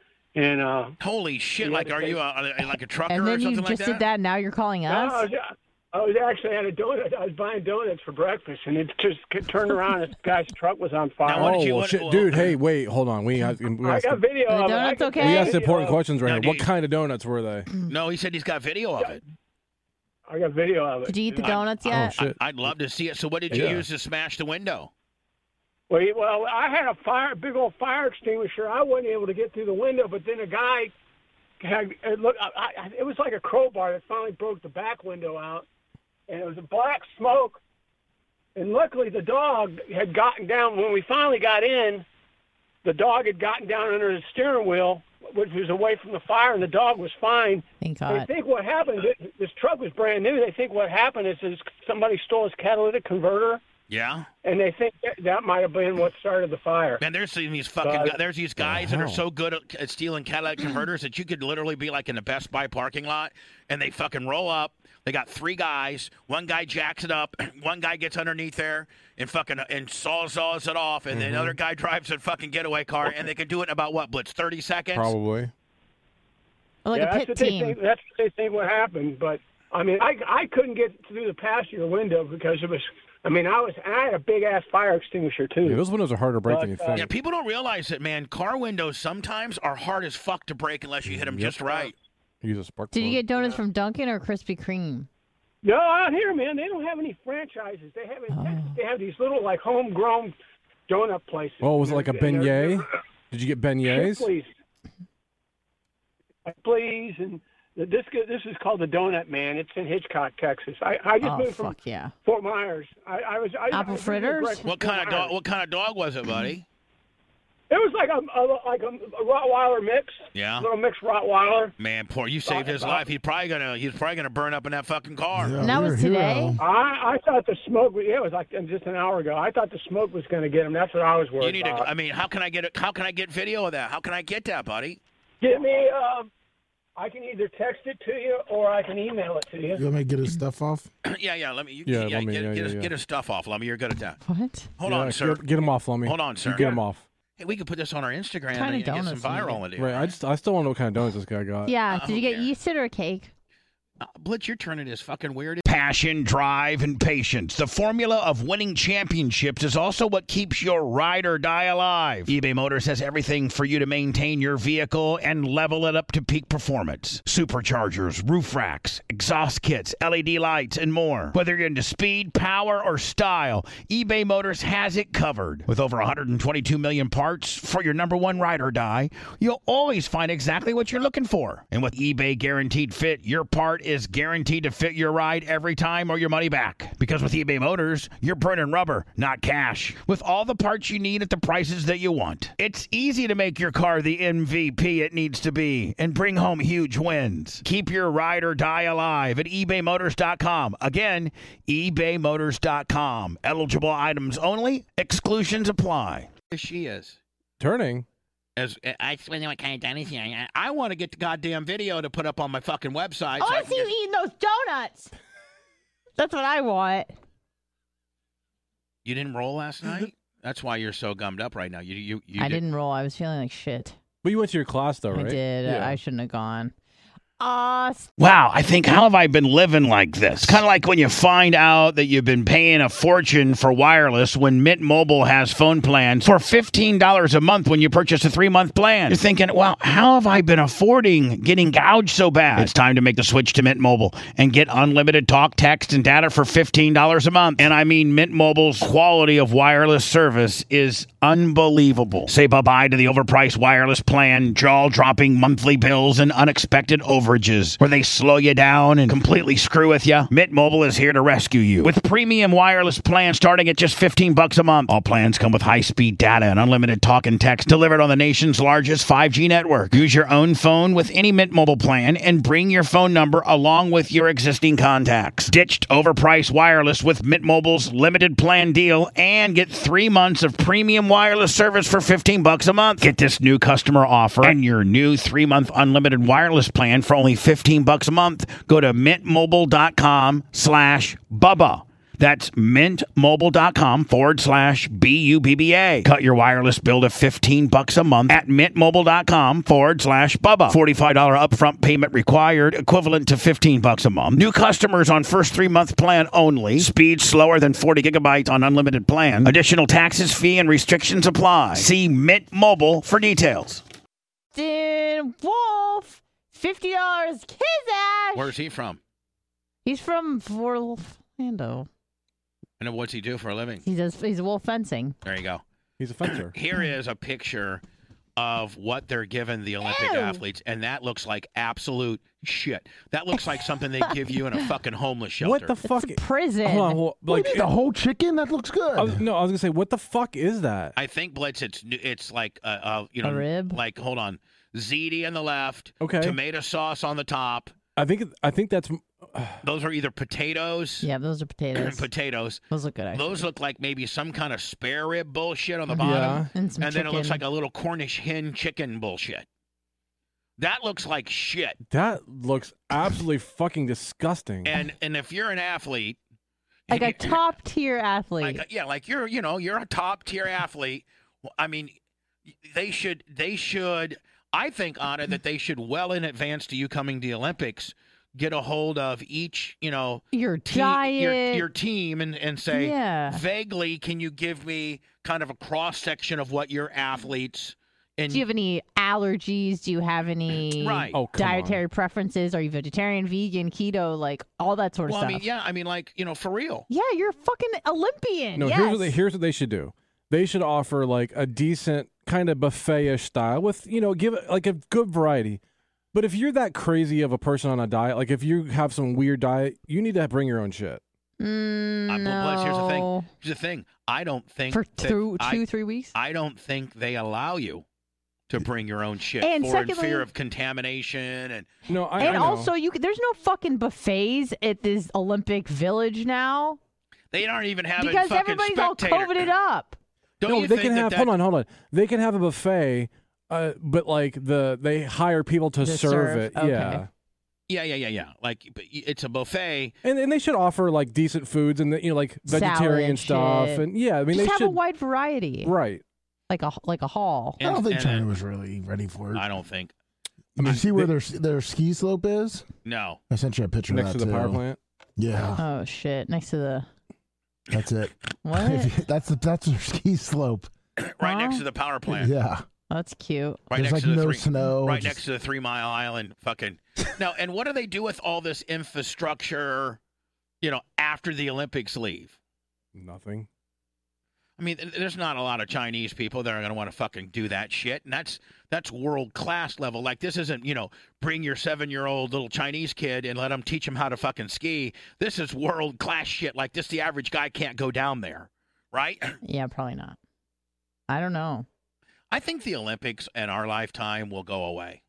and holy shit! Are you like a trucker and then or something you like just that? did that. And now you're calling us. I was actually at a donut. I was buying donuts for breakfast, and it just turned around. This guy's truck was on fire. Now, shit, dude! Hey, wait, hold on. I got video of it. Donuts, okay? We asked important questions right now. What kind of donuts were they? No, he said he's got video of it. I got video of it. Did you eat the donuts yet? Oh, shit. I'd love to see it. So, what did you use to smash the window? Well, I had a big old fire extinguisher. I wasn't able to get through the window, but then a guy had it was like a crowbar that finally broke the back window out. And it was a black smoke, and luckily the dog had gotten down. When we finally got in, the dog had gotten down under the steering wheel, which was away from the fire, and the dog was fine. Thank God. They think what happened, this truck was brand new. They think what happened is somebody stole his catalytic converter. Yeah. And they think that might have been what started the fire. Man, there's these guys that are so good at stealing catalytic converters that you could literally be like in a Best Buy parking lot, and they fucking roll up. They got 3 guys. One guy jacks it up. One guy gets underneath there and saws it off. And then another guy drives a fucking getaway car. And they can do it in about, Blitz, 30 seconds? Probably. Like a pit team. That's what they think what happened. But, I mean, I couldn't get through the passenger window because it was – I had a big-ass fire extinguisher, too. Yeah, those windows are harder to break than you think. Yeah, people don't realize that, man. Car windows sometimes are hard as fuck to break unless you hit them just right. Use a spark Did you get donuts from Dunkin' or Krispy Kreme? No, out here, man, they don't have any franchises. They have these little homegrown donut places. Oh, was it like a beignet? Did you get beignets? Please, and This is called the Donut Man. It's in Hitchcock, Texas. I just moved from Fort Myers. I was apple fritters. What kind of dog was it, buddy? It was like a Rottweiler mix. Yeah. A little mixed Rottweiler. Man, poor you saved his life. He's probably gonna burn up in that fucking car. Yeah, and that was today. I thought the smoke. It was like just an hour ago. I thought the smoke was going to get him. That's what I was worried about. I mean, how can I get video of that? How can I get that, buddy? Give me. I can either text it to you or I can email it to you. You want me to get his stuff off? Yeah. Let me. Get his stuff off, Lummy. You're good at that. What? Hold on, sir. Get him off, Lummy. Hold on, sir. Get him off. Hey, we could put this on our Instagram and get some viral in it. Right. I still want to know what kind of donuts this guy got. Yeah. Did you get yeasted or a cake? Blitz, you're turning this fucking weird. Passion, drive, and patience. The formula of winning championships is also what keeps your ride or die alive. eBay Motors has everything for you to maintain your vehicle and level it up to peak performance. Superchargers, roof racks, exhaust kits, LED lights, and more. Whether you're into speed, power, or style, eBay Motors has it covered. With over 122 million parts for your number one ride or die, you'll always find exactly what you're looking for. And with eBay Guaranteed Fit, your part is guaranteed to fit your ride every time or your money back. Because with eBay Motors, you're burning rubber, not cash. With all the parts you need at the prices that you want. It's easy to make your car the MVP it needs to be and bring home huge wins. Keep your ride or die alive at ebaymotors.com. Again, ebaymotors.com. Eligible items only. Exclusions apply. She is. Turning. I explain what kind of donuts I want to get the goddamn video to put up on my fucking website. I see you eating those donuts. That's what I want. You didn't roll last night? That's why you're so gummed up right now. I didn't roll. I was feeling like shit. But you went to your class, though, right? I did. Yeah. I shouldn't have gone. Wow, I think, how have I been living like this? Kind of like when you find out that you've been paying a fortune for wireless when Mint Mobile has phone plans for $15 a month when you purchase a 3-month plan. You're thinking, well, how have I been affording getting gouged so bad? It's time to make the switch to Mint Mobile and get unlimited talk, text, and data for $15 a month. And I mean, Mint Mobile's quality of wireless service is unbelievable. Say bye-bye to the overpriced wireless plan, jaw-dropping monthly bills, and unexpected overages where they slow you down and completely screw with you. Mint Mobile is here to rescue you with premium wireless plans starting at just $15 a month. All plans come with high-speed data and unlimited talk and text delivered on the nation's largest 5G network. Use your own phone with any Mint Mobile plan and bring your phone number along with your existing contacts. Ditched overpriced wireless with Mint Mobile's limited plan deal and get 3 months of premium wireless service for $15 a month. Get this new customer offer and your new 3-month unlimited wireless plan for only $15 a month. Go to mintmobile.com/Bubba. That's mintmobile.com/BUBBA. Cut your wireless bill to $15 a month at mintmobile.com/Bubba. $45 upfront payment required, equivalent to $15 a month. New customers on first 3-month plan only. Speed slower than 40 gigabytes on unlimited plan. Additional taxes, fee, and restrictions apply. See Mint Mobile for details. Wolf, $50 kiss ass. Where's he from? He's from Orlando. And what's he do for a living? He's wolf fencing. There you go. He's a fencer. Here is a picture of what they're giving the Olympic athletes, and that looks like absolute shit. That looks like something they give you in a fucking homeless shelter. What the fuck? It's a prison. Hold on, Like the whole chicken? That looks good. I was gonna say, what the fuck is that? I think, Blitz, it's like a rib. Like, hold on, ziti on the left, okay, tomato sauce on the top. I think that's. Those are either potatoes. Yeah, those are potatoes. Potatoes. Those look good, actually. Those look like maybe some kind of spare rib bullshit on the bottom. Yeah. And then it looks like a little Cornish hen chicken bullshit. That looks like shit. That looks absolutely fucking disgusting. And if you're an athlete, like a top tier athlete, like you're a top tier athlete. I mean, they should. I think, Anna, that they should well in advance to you coming to the Olympics get a hold of each, your diet, your team, and say, yeah, vaguely, can you give me kind of a cross section of what your athletes? And do you have any allergies? Do you have any dietary preferences? Are you vegetarian, vegan, keto, like all that sort of stuff? I mean, for real. Yeah, you're a fucking Olympian. No, yes. here's what they should do. They should offer like a decent kind of buffet-ish style with, give it like a good variety. But if you're that crazy of a person on a diet, like if you have some weird diet, you need to bring your own shit. No. Here's the thing. Here's the thing. I don't think for 2-3 weeks. I don't think they allow you to bring your own shit And in secondly, fear of contamination and I know. Also there's no fucking buffets at this Olympic Village now. They aren't even having because fucking everybody's all COVIDed up. Don't you they think can have. that Hold on. They can have a buffet, but like they hire people to serve it. Okay. Yeah. Like it's a buffet, and they should offer like decent foods and like vegetarian Salad, stuff shit. and I mean Just they have should a wide variety, right? Like a hall. I don't think China was really ready for it. I don't think. I mean, see where their ski slope is? No. I sent you a picture next of that to the power too. plant. Yeah. Oh shit! Next to the. That's it. What? That's their ski slope. Right next to the power plant. Yeah. That's cute. Right There's next like to the no snow. Right next to the 3 Mile Island. Fucking. Now, and what do they do with all this infrastructure? After the Olympics leave. Nothing. I mean, there's not a lot of Chinese people that are going to want to fucking do that shit, and that's world class level. Like this isn't, bring your 7-year-old little Chinese kid and let him teach him how to fucking ski. This is world class shit. Like this, the average guy can't go down there, right? Yeah, probably not. I don't know. I think the Olympics in our lifetime will go away.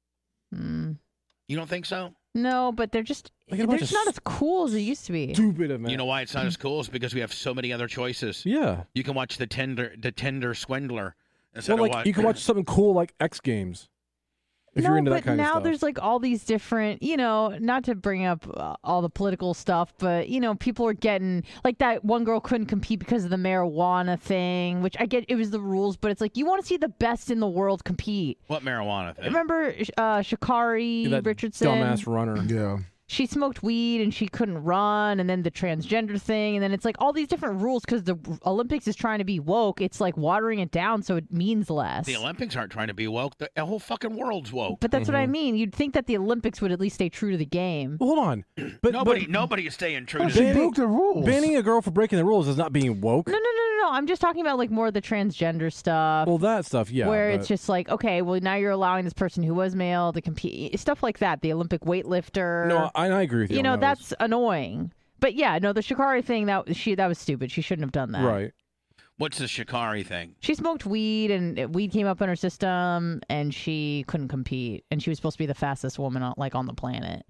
You don't think so? No, but they're just they're just not as cool as it used to be. Stupid, man. You know why it's not as cool? It's because we have so many other choices. Yeah. You can watch the Tender Swindler. Well, like you can watch something cool like X Games. If you're into that kind of stuff. Now there's like all these different, not to bring up all the political stuff, but people are getting like that one girl couldn't compete because of the marijuana thing, which I get it was the rules, but it's like you want to see the best in the world compete. What marijuana thing? Remember Sha'Carri that Richardson? Dumbass runner. Yeah. She smoked weed and she couldn't run, and then the transgender thing, and then it's like all these different rules because the Olympics is trying to be woke. It's like watering it down so it means less. The Olympics aren't trying to be woke. The whole fucking world's woke. But that's what I mean. You'd think that the Olympics would at least stay true to the game. Well, hold on. But nobody is staying true to She the broke the rules. banning a girl for breaking the rules is not being woke. No. I'm just talking about like more of the transgender stuff. Well, that stuff, yeah. Where but it's just like, okay, well now you're allowing this person who was male to compete, stuff like that. The Olympic weightlifter. No, I agree with you. That's annoying. But yeah, no, the Sha'Carri thing that was stupid. She shouldn't have done that. Right. What's the Sha'Carri thing? She smoked weed and weed came up in her system and she couldn't compete. And she was supposed to be the fastest woman on the planet.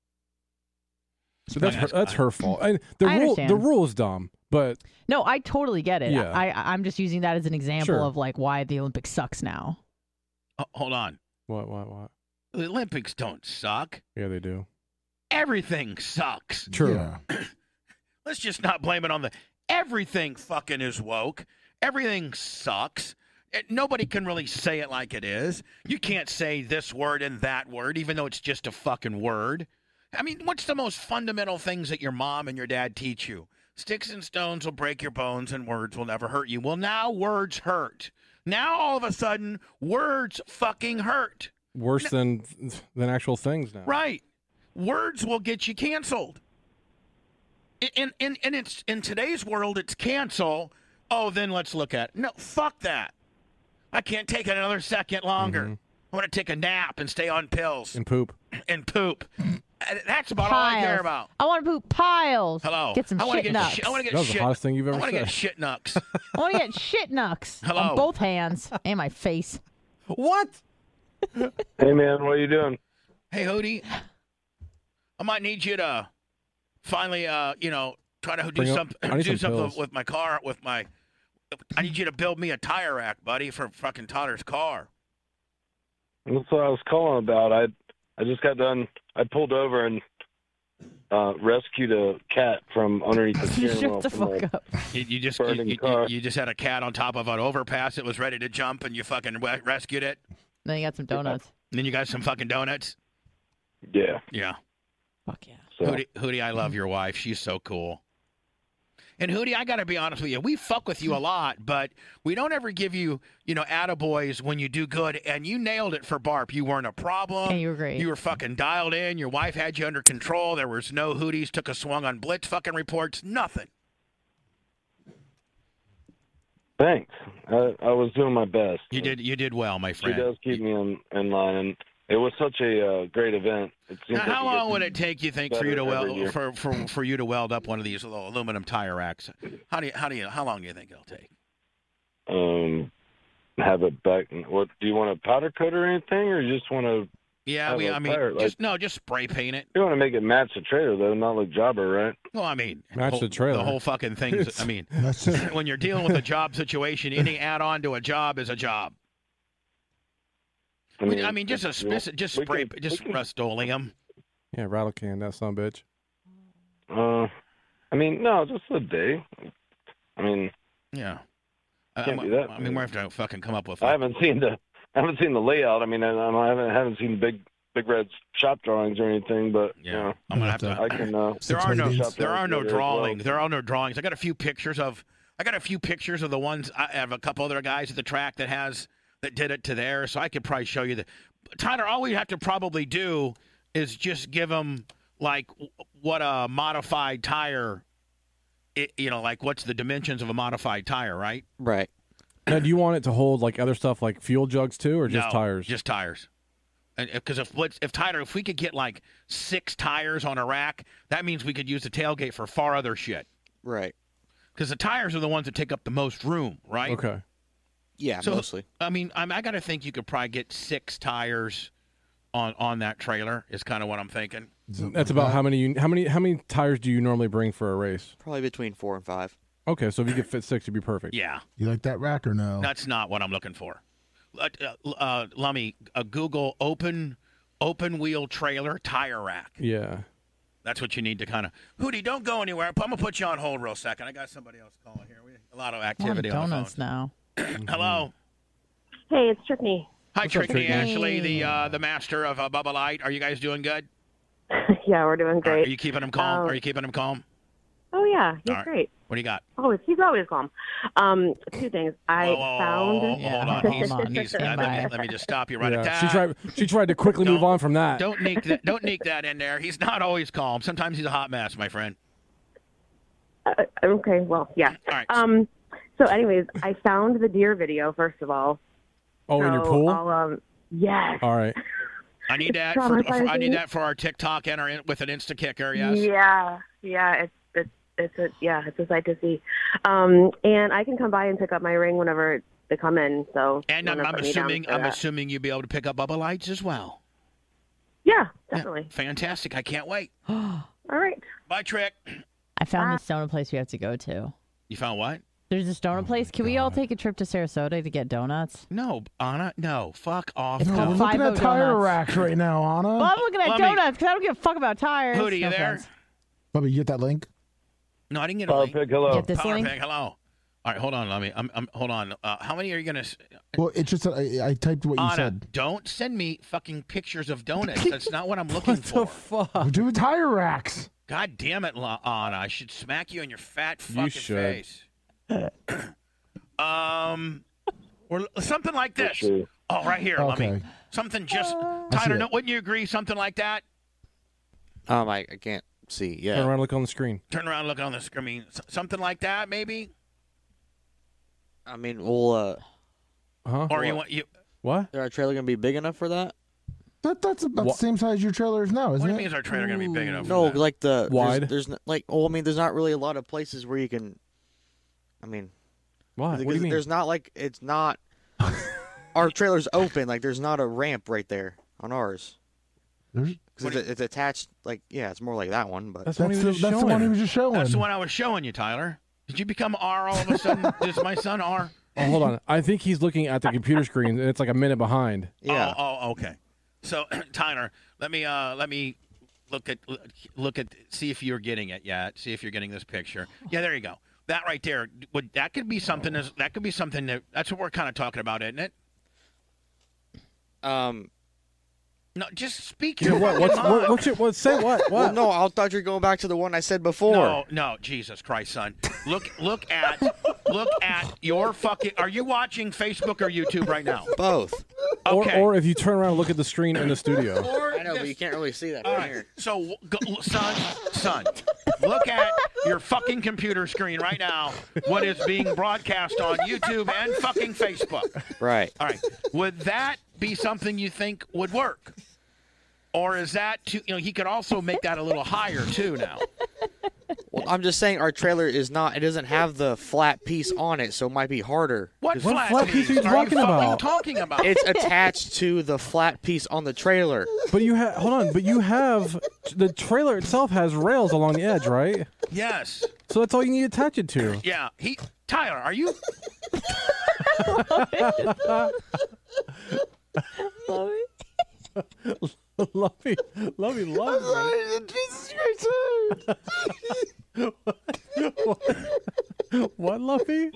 So that's her fault. And the rule is dumb, but no, I totally get it. Yeah. I'm just using that as an example of like why the Olympics sucks now. Hold on. What? The Olympics don't suck. Yeah, they do. Everything sucks. True. Yeah. Let's just not blame it on everything fucking is woke. Everything sucks. Nobody can really say it like it is. You can't say this word and that word, even though it's just a fucking word. I mean, what's the most fundamental things that your mom and your dad teach you? Sticks and stones will break your bones and words will never hurt you. Well, now words hurt. Now, all of a sudden, words fucking hurt. Worse than actual things now. Right. Words will get you canceled. In today's world, it's cancel. Oh, then let's look at it. No, fuck that. I can't take it another second longer. Mm-hmm. I want to take a nap and stay on pills. And poop. That's about all I care about. I want to poop piles. Hello. Get some shit nucks. I want to get That was shit. the hottest thing you've ever I want to said. get shit nucks. I want to get shit nucks Hello. on both hands and my face. What? Hey, man, what are you doing? Hey, Hootie. I might need you to finally, try to do something pills. with my car. I need you to build me a tire rack, buddy, for fucking Tyler's car. That's what I was calling about. I just got done. I pulled over and rescued a cat from underneath the steering wheel. Shut the fuck up. You just had a cat on top of an overpass. It was ready to jump, and you fucking rescued it. Then you got some donuts. And then you got some fucking donuts. Yeah. Yeah. Fuck yeah. So. Hootie, I love your wife. She's so cool. And Hootie, I got to be honest with you. We fuck with you a lot, but we don't ever give you, attaboys when you do good. And you nailed it for Barp. You weren't a problem. Yeah, you were great. You were fucking dialed in. Your wife had you under control. There was no Hooties, took a swung on Blitz fucking reports. Nothing. Thanks. I was doing my best. You did well, my She friend. does keep me in line, and it was such a great event. It seems Now, like how it gets long would it take, you think, for you to better every weld year. for you to weld up one of these little aluminum tire racks? How long do you think it'll take? Have it back. What do you want, a powder coat or anything, or you just want to? Yeah, have a tire, just spray paint it. You want to make it match the trailer though, not like jobber, right? Well, I mean, Match the trailer. The whole fucking thing is. I mean, That's just, when you're dealing with a job situation, any add-on to a job is a job. I mean, just Rust-Oleum. Yeah, rattle can, that son of a bitch. I mean, no, just a day. I mean, Yeah. Can't do that. I mean, we have to fucking come up with. I haven't seen the layout. I mean, I haven't seen Big Red's shop drawings or anything, but Yeah, you know, I'm gonna have to. I can. There are no shop there are no drawings drawings. as There are no drawings. I got a few pictures of the ones. I have a couple other guys at the track that did it to there, so I could probably show you that. Tyler, all we have to probably do is just give them like what a modified tire. Like what's the dimensions of a modified tire, right? Right. Now, do you want it to hold like other stuff like fuel jugs too, or just No, tires? Just tires. Because if we could get like 6 tires on a rack, that means we could use the tailgate for far other shit. Right. Because the tires are the ones that take up the most room, right? Okay. Yeah, So, mostly. I mean, I got to think you could probably get 6 tires on that trailer. Is kind of what I'm thinking. That's about how many tires do you normally bring for a race? Probably between 4 and 5. Okay, so if you could fit 6, you'd be perfect. Yeah. you like that rack or no? That's not what I'm looking for. Lummy, Google open wheel trailer tire rack. Yeah. That's what you need to kind of. Hootie, don't go anywhere. I'm gonna put you on hold real second. I got somebody else calling here. A lot of activity on the donuts phone. now. Hello. Hey, it's Trickney. Hi, What's up, Trickney Trickney? Ashley, the master of Bubba Light. Are you guys doing good? Yeah, we're doing great. Are you keeping him calm? Are you keeping him calm? Oh yeah, he's All right. great. What do you got? He's always calm. 2 things. I found. Hold on. Let me just stop you right at that. She tried to quickly move on from that. Don't sneak that in there. He's not always calm. Sometimes he's a hot mess, my friend. Okay, well, yeah. All right. So, anyways, I found the deer video. First of all. Oh, in your pool? Yes. All right. I need that for our TikTok and with an Insta kicker. Yes. Yeah. It's a sight to see. And I can come by and pick up my ring whenever they come in. So. And I'm assuming you'll be able to pick up Bubba Lights as well. Yeah, definitely. Yeah, fantastic! I can't wait. All right. Bye, Trick. I found the donut place we have to go to. You found what? There's this donut place. Can we all take a trip to Sarasota to get donuts? No, Anna. No, fuck off. It's No, called we're looking at Five-O tire Donuts. racks right now, Anna. Well, I'm looking at donuts because I don't give a fuck about tires. Who are you No there? offense. Bubba, you get that link? No, I didn't get a Power link. Pig, hello. Get this Power link? Pig, hello. All right, hold on. Hold on. How many are you gonna? Well, it's just I typed what you Anna, said. don't send me fucking pictures of donuts. That's not what I'm looking for. fuck? We're doing tire racks. God damn it, Anna! I should smack you in your fat fucking should. face. Or something like this. Sure. Oh, right here. Let Okay. me. Something just. see Tyler, it. no, wouldn't you agree? Something like that. I can't see. Yeah. Turn around and look on the screen. Turn around, and look on the screen. I mean, something like that, maybe. I mean, well, Huh? Or you want you? What? is our trailer gonna be big enough for that? That's about the same size your trailer is now, What isn't do you it? mean is our trailer gonna be big enough? No, for that? like the Wide? There's there's not really a lot of places where you can. I mean, What? What do you mean? there's not like it's not. Our trailer's open. Like there's not a ramp right there on ours. There's- Because it's attached. Like it's more like that one. But That's what he was just that's the showing one he her. was just showing. That's the one I was showing you, Tyler. Did you become R all of a sudden? Is my son R? Oh, hold on. I think he's looking at the computer screen, and it's like a minute behind. yeah. Oh, okay. So, Tyler, let me look at see if you're getting it yet. See if you're getting this picture. Yeah, there you go. That right there. That could be something. That's what we're kind of talking about, isn't it? No, just speak Yeah, your what? fucking mind. What's your? What? Say what? Well, What? no, I thought you were going back to the one I said before. No, Jesus Christ, son. Look at your fucking. Are you watching Facebook or YouTube right now? Both. Okay. Or if you turn around and look at the screen in the studio. I know, but you can't really see that All from right. here. So, son, look at your fucking computer screen right now. What is being broadcast on YouTube and fucking Facebook? Right. All right. Would that be something you think would work? Or is that too, he could also make that a little higher too now. Well, I'm just saying our trailer is not. It doesn't have the flat piece on it, so it might be harder. What flat piece are you talking about? Talking about? It's attached to the flat piece on the trailer. But you have But you have the trailer itself has rails along the edge, right? Yes. So that's all you need to attach it to. Yeah. Tyler, are you? Lovey, Jesus Christ. What, Luffy?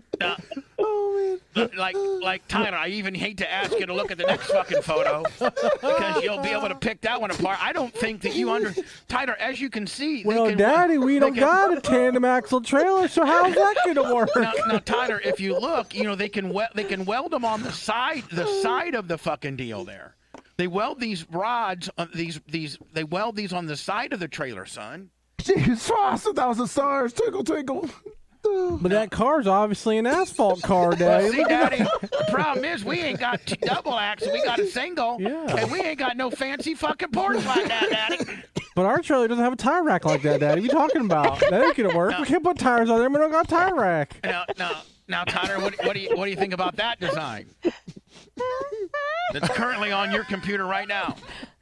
Like Tyler, I even hate to ask you to look at the next fucking photo because you'll be able to pick that one apart. I don't think that Tyler, as you can see. Well, Daddy, we don't got a tandem axle trailer, so how's that gonna work? Now, Tyler, if you look, they can weld them on the side of the fucking deal there. They weld these rods on they weld these on the side of the trailer, son. Jesus Christ, 1,000 stars, twinkle, twinkle. But that car's obviously an asphalt car, Daddy. See, Daddy, the problem is we ain't got double axle, we got a single, and we ain't got no fancy fucking ports like that, Daddy. But our trailer doesn't have a tire rack like that, Daddy. What are you talking about? That ain't gonna work. We can't put tires on there. We don't got a tire rack. Now, Tyler, what do you think about that design? That's currently on your computer right now.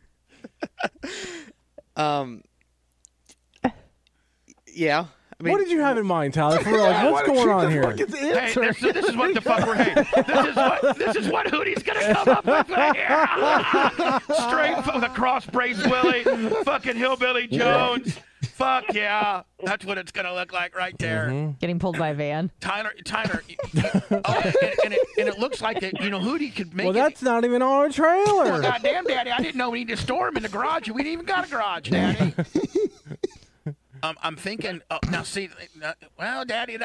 Yeah. I mean, what did you have in mind, Tyler? For real, like, what's going on here? Hey, this is what the fuck we're hating. This is what Hootie's gonna come up with right here. Straight from the cross-braced Willie, fucking Hillbilly Jones. Fuck yeah, that's what it's gonna look like right there. Mm-hmm. Getting pulled by a van. Tyler. And it looks like that. Hootie could make. Well, that's not even on a trailer. Well, goddamn, Daddy, I didn't know we needed to store him in the garage. We didn't even got a garage, Daddy. I'm thinking. Now, see, well, Daddy.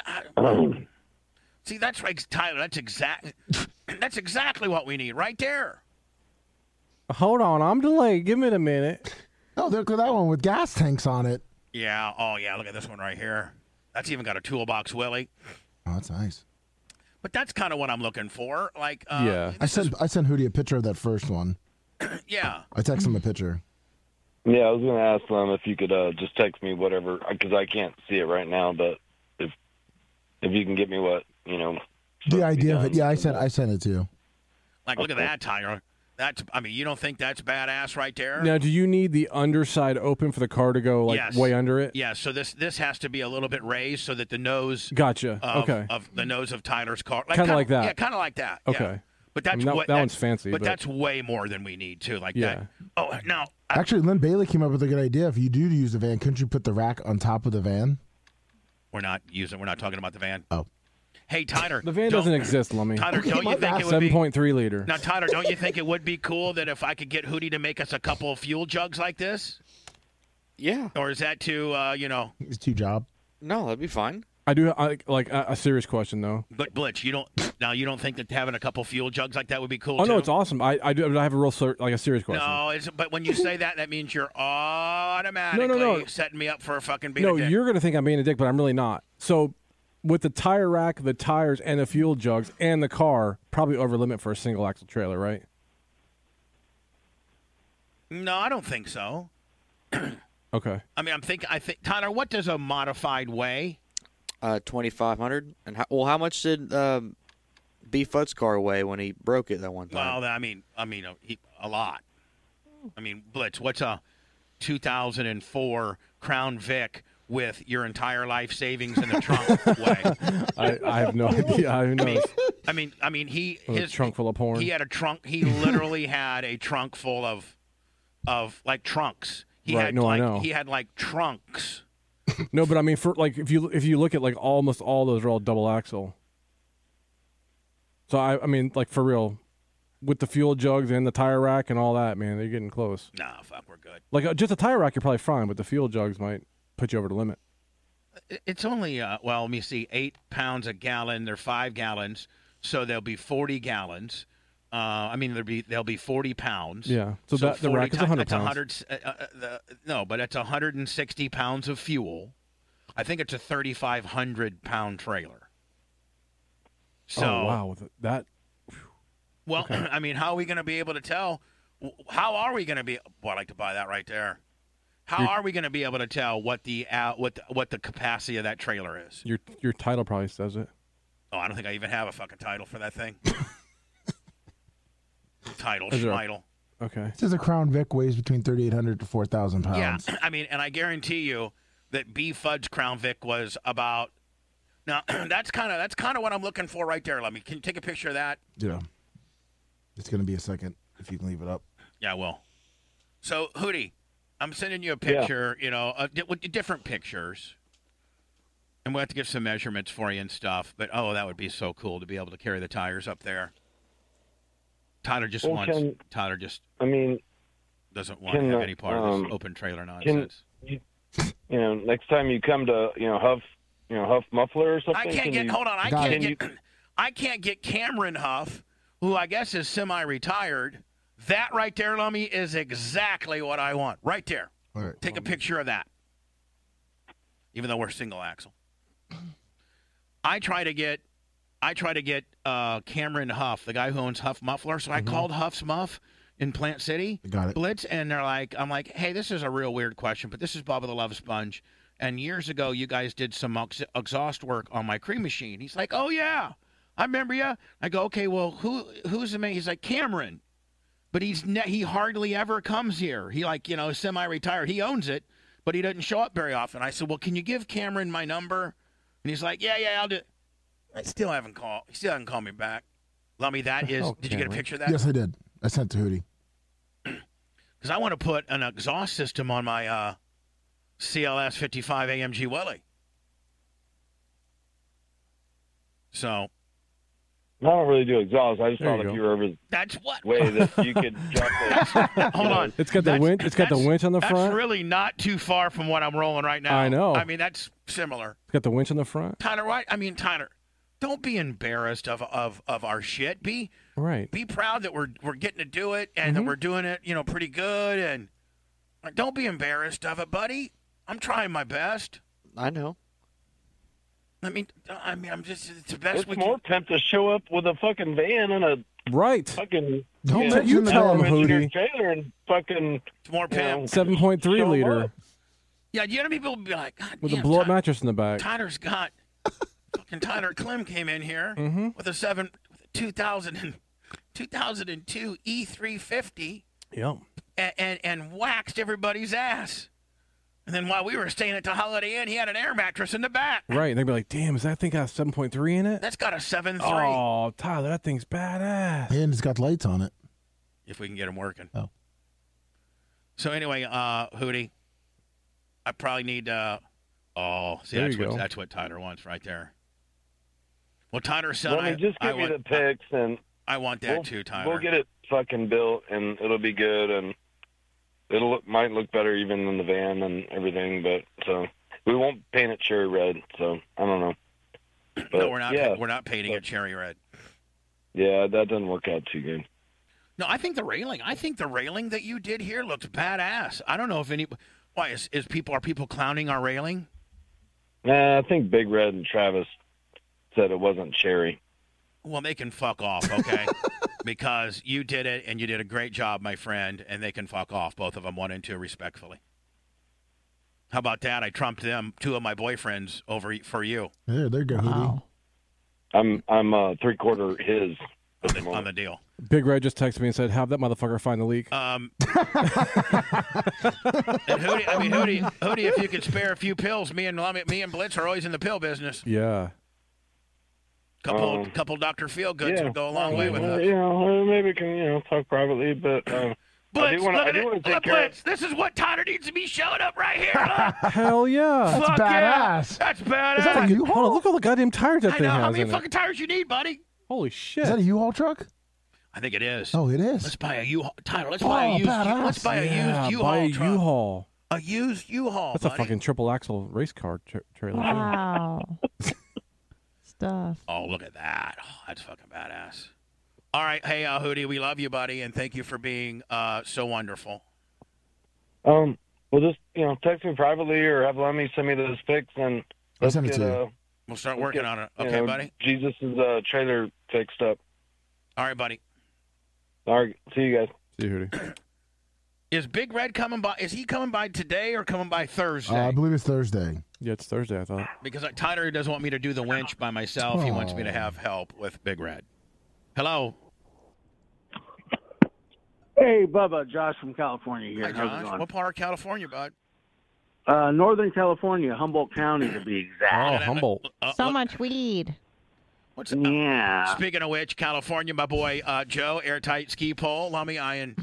See, that's right, Tyler. That's exactly what we need right there. Hold on, I'm delayed. Give me a minute. Oh, look at that one with gas tanks on it. Yeah. Oh, yeah. Look at this one right here. That's even got a toolbox, Willie. Oh, that's nice. But that's kind of what I'm looking for. Like, yeah. I sent Hootie a picture of that first one. Yeah. I texted him a picture. Yeah, I was going to ask them if you could just text me whatever, because I can't see it right now. But if you can get me what the idea of it. Yeah, I sent it to you. Like, look at that, Tyler. You don't think that's badass right there? Now, do you need the underside open for the car to go way under it? Yeah. So this has to be a little bit raised so that the nose. Gotcha. Of the nose of Tyler's car. Kind of like that. Yeah, kind of like that. Okay. Yeah. But that's that one's fancy. But that's way more than we need too. Like yeah. that. Oh, now. Actually, Lynn Bailey came up with a good idea. If you do use the van, couldn't you put the rack on top of the van? We're not talking about the van. Oh. Hey, Tyler. The van doesn't exist, Lummy. Tyler, don't you think it would be 7.3 liter? Now, Tyler, don't you think it would be cool that if I could get Hootie to make us a couple of fuel jugs like this? Yeah. Or is that too, It's too job. No, that'd be fine. I do like a serious question though. But Blitz, you don't think that having a couple fuel jugs like that would be cool? Oh too? no, it's awesome. I have a real a serious question. No, but when you say that means you're automatically setting me up for a fucking being a dick. You're gonna think I'm being a dick, but I'm really not. So, with the tire rack, the tires, and the fuel jugs, and the car, probably over limit for a single axle trailer, right? No, I don't think so. Okay. I think Tyler, what does a modified weigh? 2,500. And how much did B. Fudd's car weigh when he broke it that one time? Well, a lot. Blitz, what's a 2004 Crown Vic with your entire life savings in the trunk weigh? I have no idea. His trunk full of porn. He had a trunk. He literally had a trunk full of like trunks. He I know. He had like trunks. No, but for if you look at almost all those are all double axle. So for real, with the fuel jugs and the tire rack and all that, man, they're getting close. Nah, fuck, we're good. Just a tire rack, you're probably fine, but the fuel jugs might put you over the limit. It's only let me see, 8 pounds a gallon. They're 5 gallons, so there'll be 40 gallons. There'll be 40 pounds. Yeah. So that the rack is 100 pounds. But it's 160 pounds of fuel. I think it's a 3,500 pound trailer. So wow, that. Well, I mean, how are we going to be able to tell? How are we going to be? Well, I'd like to buy that right there. How are we going to be able to tell what the capacity of that trailer is? Your title probably says it. Oh, I don't think I even have a fucking title for that thing. Title, Is there a- schmitle. Okay. It says a Crown Vic weighs between 3,800 to 4,000 pounds. Yeah, I mean, and I guarantee you that B. Fud's Crown Vic was about. Now, that's kind of what I'm looking for right there. Can you take a picture of that? Yeah. It's going to be a second if you can leave it up. Yeah, I will. So, Hootie, I'm sending you a picture, with different pictures. And we'll have to get some measurements for you and stuff. But, that would be so cool to be able to carry the tires up there. Tyler just doesn't want to have any part of this open trailer nonsense. Next time you come to, Huff Muffler or something. I can't get Cameron Huff, who I guess is semi-retired. That right there, Lummy, is exactly what I want. Right there. All right. Take a picture of that. Even though we're single axle. I try to get Cameron Huff, the guy who owns Huff Muffler. So I called Huff's Muff in Plant City. Got it. Blitz, and I'm like, hey, this is a real weird question, but this is Bubba the Love Sponge. And years ago, you guys did some exhaust work on my cream machine. He's like, oh, yeah, I remember you. I go, okay, well, who's the man? He's like, Cameron. But he hardly ever comes here. He is semi-retired. He owns it, but he doesn't show up very often. I said, well, can you give Cameron my number? And he's like, yeah, I'll do it. I still haven't called. He still hasn't called me back. Lummy, that is. Did you get a picture of that? Yes, I did. I sent it to Hootie. Because I want to put an exhaust system on my CLS 55 AMG Willie. So. I don't really do exhaust. I just thought if you were over that's what way that you could jump it. Hold on. It's got the winch. It's got the winch on the front. That's really not too far from what I'm rolling right now. I know. I mean, that's similar. It's got the winch on the front. Tyler, Tyler, don't be embarrassed of our shit. Be proud that we're getting to do it and that we're doing it, pretty good. And don't be embarrassed of it, buddy. I'm trying my best. I know. I'm just it's the best. It's more tempt to show up with a fucking van and a fucking. Don't you tell him, Hootie. Trailer and fucking. It's more pimp. 7.3 liter. Yeah, people will be like, God with damn, a blow-up mattress in the back. Tyler's got fucking Tyler Klim came in here with a 2002 E350. Yep. And waxed everybody's ass. And then while we were staying at the Holiday Inn, he had an air mattress in the back. Right, and they'd be like, damn, does that thing got a 7.3 in it? That's got a 7.3. Oh, Tyler, that thing's badass. And it's got lights on it. If we can get them working. Oh. So anyway, Hootie, I probably need that's what Tyler wants right there. Well, Tyler said just give me the pics and I want that too, Tyler. We'll get it fucking built and it'll be good and might look better even than the van and everything, but so we won't paint it cherry red, so I don't know. But, no, we're not. Yeah, we're not painting it cherry red. Yeah, that doesn't work out too good. No, I think the railing that you did here looks badass. I don't know if why are people clowning our railing? Nah, I think Big Red and Travis said it wasn't cherry. Well, they can fuck off, okay? Because you did it, and you did a great job, my friend, and they can fuck off, both of them, 1 and 2, respectfully. How about that? I trumped them, 2 of my boyfriends, over for you. Yeah, there you go, Hootie. I'm 3/4 his on the deal. Big Red just texted me and said, "Have that motherfucker find the leak." And Hootie, if you could spare a few pills, me and Blitz are always in the pill business. Yeah. Couple Dr. Feelgoods would go a long way with us. Maybe we can talk privately, but Blitz, I do want to take care Blitz, this is what Tyler needs to be showing up right here. Look. Hell yeah. That's badass. Yeah. That's badass. Is that a U-Haul? Hold on, look all the goddamn tires that I thing know. has How many in fucking tires you need, buddy? Holy shit. Is that a U-Haul truck? I think it is. Oh, it is. Let's buy a U-Haul. Tyler, let's buy a used U-Haul buy a truck. U-Haul. A used U-Haul, That's buddy. a fucking triple axle race car trailer. Wow. Stuff. Oh, look at that. Oh, that's fucking badass. All right. Hey, Hootie, we love you, buddy, and thank you for being so wonderful. Well, just, text me privately or have Lemmy send me those pics and let's send it to you. We'll start working on it. Okay, buddy? Jesus' trailer fixed up. All right, buddy. All right, see you guys. See you, Hootie. Is Big Red coming by? Is he coming by today or coming by Thursday? I believe it's Thursday. Yeah, it's Thursday, I thought. Because Tyler doesn't want me to do the winch by myself. He wants me to have help with Big Red. Hello. Hey, Bubba, Josh from California here. Hi, How's it Josh. going? What part of California, bud? Northern California, Humboldt County to be exact. Oh, Humboldt. So much weed. What's Yeah. Speaking of which, California, my boy Joe, airtight ski pole. Lummy,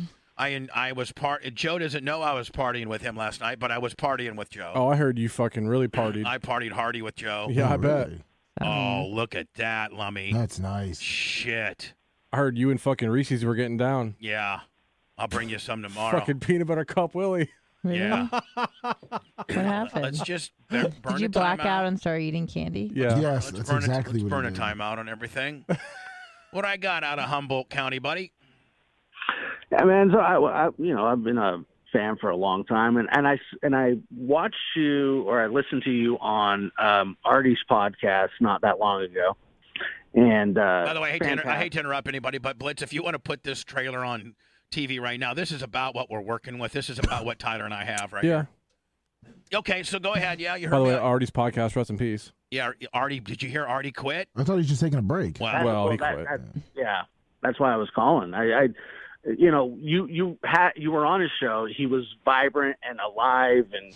I was Joe doesn't know I was partying with him last night, but I was partying with Joe. Oh, I heard you fucking really partied. I partied hardy with Joe. Yeah, I bet. Really? Oh, look at that, Lummy. That's nice. Shit. I heard you and fucking Reese's were getting down. Yeah. I'll bring you some tomorrow. Fucking peanut butter cup Willie. Yeah. What happened? Let's just burn Did you a black timeout. out and start eating candy? Yeah. Yes, Let's that's burn exactly let's what burn it a is. timeout on everything. What I got out of Humboldt County, buddy? Yeah, man. So I've been a fan for a long time, and I watched you or I listened to you on Artie's podcast not that long ago. And By the way, I hate to interrupt anybody, but Blitz, if you want to put this trailer on TV right now, this is about what we're working with. This is about what Tyler and I have right Yeah. here. Okay, so go ahead. Yeah, you heard By the me. way, Artie's podcast, rest in peace. Yeah, Artie, did you hear Artie quit? I thought he was just taking a break. Wow. He quit. Yeah, that's why I was calling. You were on his show. He was vibrant and alive, and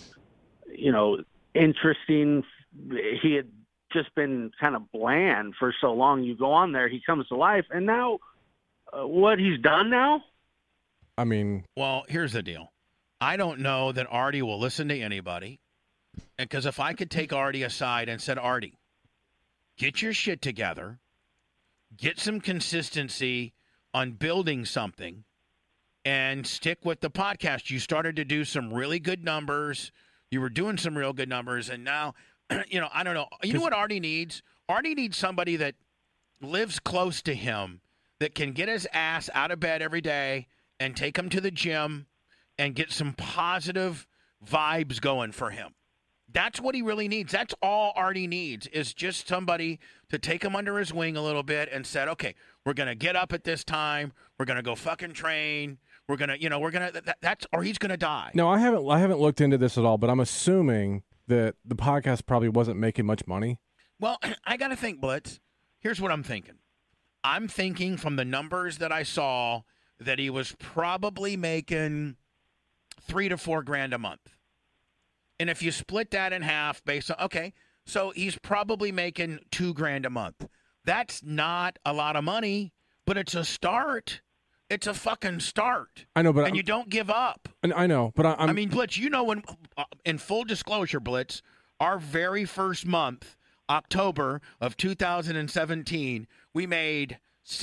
interesting. He had just been kind of bland for so long. You go on there, he comes to life, and now what he's done now. I mean, Well, here's the deal. I don't know that Artie will listen to anybody, because if I could take Artie aside and said, Artie, get your shit together, get some consistency on building something, and stick with the podcast. You started to do some really good numbers. You were doing some real good numbers, and now, I don't know. You know what Artie needs? Artie needs somebody that lives close to him, that can get his ass out of bed every day and take him to the gym and get some positive vibes going for him. That's what he really needs. That's all Artie needs, is just somebody to take him under his wing a little bit and said, okay, we're going to get up at this time. We're going to go fucking train. We're going to, or he's going to die. no, I haven't looked into this at all, but I'm assuming that the podcast probably wasn't making much money. Well, I got to think, Blitz. Here's what I'm thinking. I'm thinking from the numbers that I saw that he was probably making $3,000 to $4,000 a month. And if you split that in half based on, okay, so he's probably making $2,000 a month. That's not a lot of money, but it's a start. It's a fucking start. I know, but and you don't give up. And I know, but I mean, Blitz, when in full disclosure, Blitz, our very first month, October of 2017, we made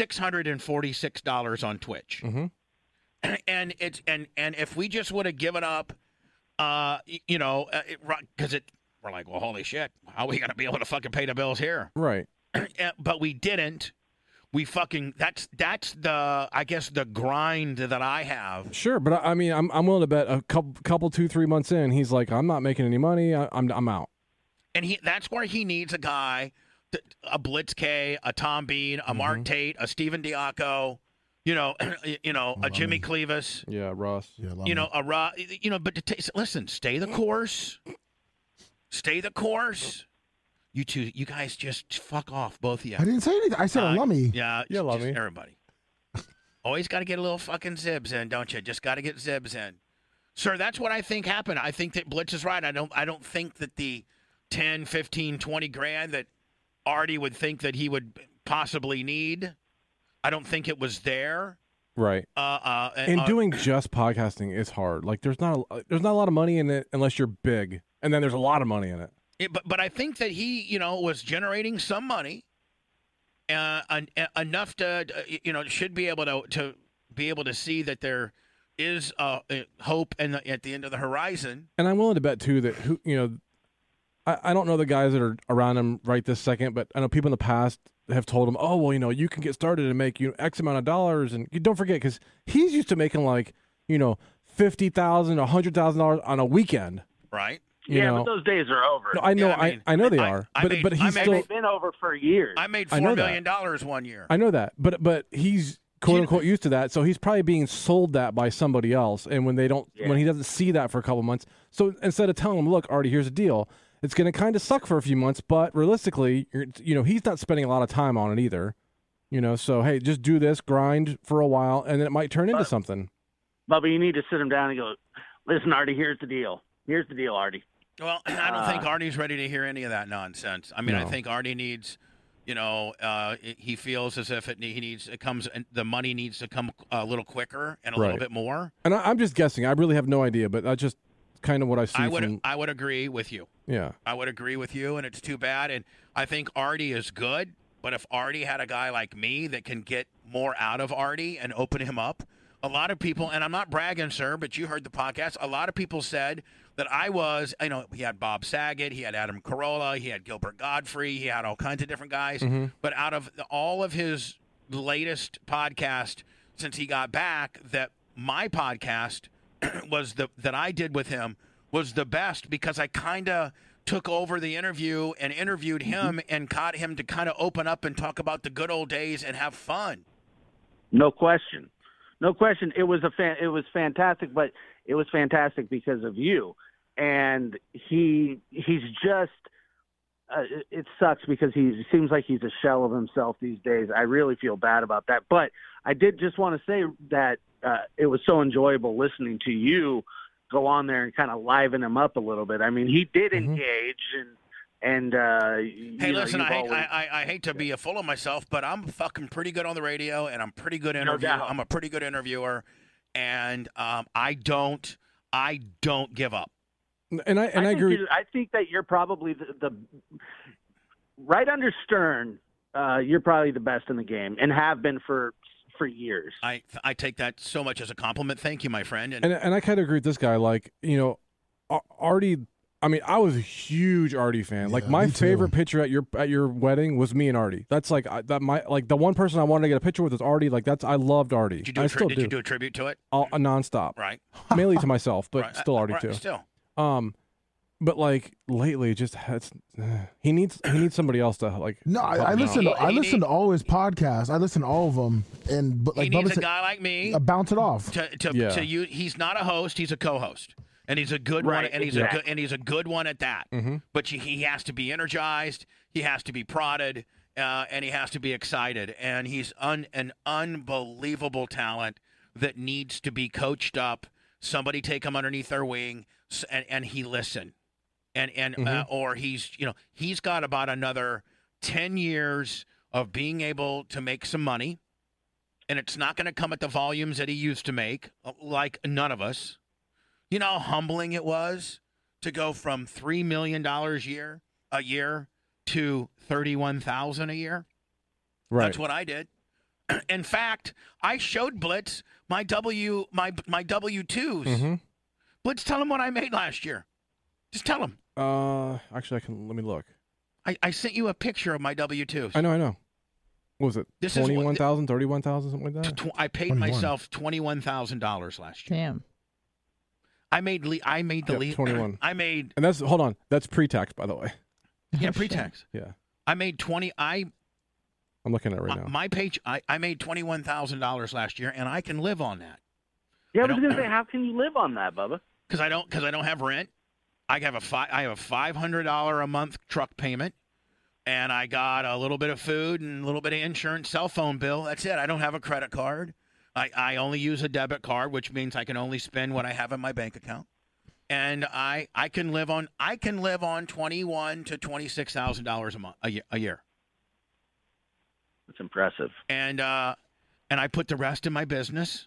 $646 on Twitch. Mm-hmm. And if we just would have given up, because we're like, well, holy shit, how are we gonna be able to fucking pay the bills here? Right. But we didn't. We fucking that's the, I guess, the grind that I have. Sure, but I mean, I'm willing to bet a couple 2-3 months in, he's like, I'm not making any money. I'm out. And that's where he needs a guy, a Blitz K, a Tom Bean, a Mark Tate, a Steven Diaco, a Jimmy Clevis. Yeah, Ross. Yeah, a Ross. But listen, stay the course. Stay the course. You two, you guys just fuck off, both of you. I didn't say anything. I said a lummy. Yeah, Yeah, lummy. Everybody. Always got to get a little fucking zibs in, don't you? Just got to get zibs in. Sir, that's what I think happened. I think that Blitz is right. I don't think that the 10, 15, 20 grand that Artie would think that he would possibly need, I don't think it was there. Right. And doing just podcasting is hard. Like there's not a lot of money in it unless you're big, and then there's a lot of money in it. But I think that he, was generating some money, enough to, should be able to be able to see that there is hope at the end of the horizon. And I'm willing to bet too that I don't know the guys that are around him right this second, but I know people in the past have told him, oh well, you can get started and make X amount of dollars, and you don't forget because he's used to making like $50,000, $100,000 on a weekend, right? But those days are over. No, I know, Yeah, I know they are, but he's still been over for years. I made $4 million one year. I know that, but he's quote unquote used to that. So he's probably being sold that by somebody else. And when when he doesn't see that for a couple months, so instead of telling him, look, Artie, here's the deal. It's going to kind of suck for a few months, but realistically, he's not spending a lot of time on it either. So hey, just do this, grind for a while, and then it might turn into something. Bubba, you need to sit him down and go, listen, Artie, here's the deal. Here's the deal, Artie. Well, I don't think Artie's ready to hear any of that nonsense. I mean, I think Artie needs, he feels as if the money needs to come a little quicker and a little bit more. And I'm just guessing. I really have no idea, but that's just kind of what I see. I would agree with you. Yeah. I would agree with you, and it's too bad. And I think Artie is good, but if Artie had a guy like me that can get more out of Artie and open him up, a lot of people, and I'm not bragging, sir, but you heard the podcast, a lot of people said that I was, he had Bob Saget, he had Adam Carolla, he had Gilbert Godfrey, he had all kinds of different guys. Mm-hmm. But out of all of his latest podcast since he got back, that my podcast that I did with him was the best because I kind of took over the interview and interviewed him and got him to kind of open up and talk about the good old days and have fun. No question. No question. It was fantastic, but it was fantastic because of you. And he's just it sucks because he seems like he's a shell of himself these days. I really feel bad about that. But I did just want to say that it was so enjoyable listening to you go on there and kind of liven him up a little bit. I mean, he did engage and hey, listen, I hate to be full of myself, but I'm fucking pretty good on the radio, and I'm pretty good interviewer. No, I'm a pretty good interviewer, and I don't give up. And I agree. I think that you're probably the right under Stern. You're probably the best in the game, and have been for years. I take that so much as a compliment. Thank you, my friend. And I kind of agree with this guy. Like, Artie. I mean, I was a huge Artie fan. Yeah, like my me too. favorite picture at your wedding was me and Artie. That's like the one person I wanted to get a picture with was Artie. Like I loved Artie. Did you do a tribute to it? Nonstop. Right. Mainly to myself, but right. still Artie too. Still. But like lately, he needs somebody else to like. No, I listen to all his podcasts. I listen to all of them, but like he needs Bubba a guy like me bounce it off. To you, he's not a host; he's a co-host, and he's a good one. And he's a good one at that. Mm-hmm. But he has to be energized, he has to be prodded, and he has to be excited. And he's an unbelievable talent that needs to be coached up. Somebody take him underneath their wing, and he listen. Or he's got about another 10 years of being able to make some money, and it's not going to come at the volumes that he used to make, like none of us. You know how humbling it was to go from $3 million a year to $31,000 a year. Right. That's what I did. In fact, I showed Blitz my W2s. Mm-hmm. Blitz, tell him what I made last year. Just tell him. Actually, let me look. I sent you a picture of my W-2s. I know. What was it? 21,000, 31,000, something like that? I paid 21. myself $21,000 last year. Damn. I made the lead. 21. I made. And hold on. That's pre-tax, by the way. Yeah, pre-tax. Yeah. I made 20. I'm looking at it right now. My page. I made $21,000 last year, and I can live on that. Yeah, I was going to say, how can you live on that, Bubba? Because I don't have rent. I have a $500 a month truck payment, and I got a little bit of food and a little bit of insurance, cell phone bill. That's it. I don't have a credit card. I only use a debit card, which means I can only spend what I have in my bank account. And I can live on $21,000 to $26,000 a year. That's impressive. And I put the rest in my business.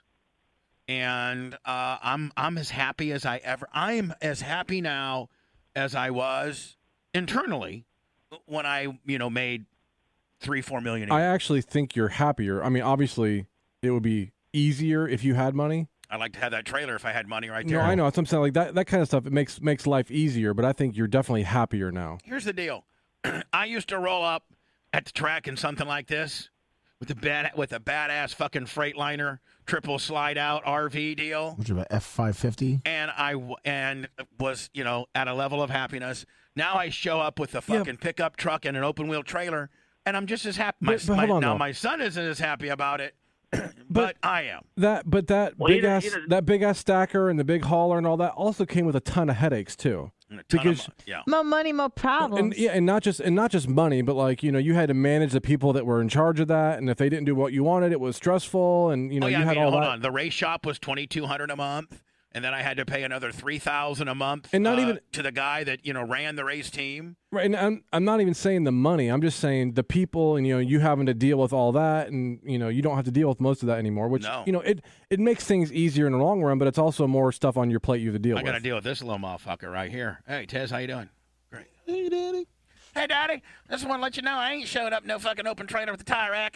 And I'm as happy as I am as happy now as I was internally when I made $3-4 million. I actually think you're happier. I mean, obviously, it would be easier if you had money. I'd like to have that trailer if I had money right there. No, I know. That's what I'm saying. Like that kind of stuff. It makes life easier. But I think you're definitely happier now. Here's the deal. I used to roll up at the track in something like this with a badass fucking Freightliner triple slide out RV deal. Which is about F550. And I was at a level of happiness. Now I show up with a fucking pickup truck and an open wheel trailer, and I'm just as happy. But hold on, now my son isn't as happy about it. but I am. That Well, that big ass stacker and the big hauler and all that also came with a ton of headaches too. More money, more problems. And not just money, but like you had to manage the people that were in charge of that, and if they didn't do what you wanted, it was stressful, and you had all hold that. on. The race shop was $2,200 a month, and then I had to pay another $3,000 a month, and not even to the guy that ran the race team. Right, and I'm not even saying the money. I'm just saying the people, and you having to deal with all that, and you don't have to deal with most of that anymore. Which it makes things easier in the long run, but it's also more stuff on your plate you have to deal with. I got to deal with this little motherfucker right here. Hey, Tez, how you doing? Great. Hey, Daddy. Hey, Daddy. Just want to let you know I ain't showed up no fucking open trailer with the tire rack.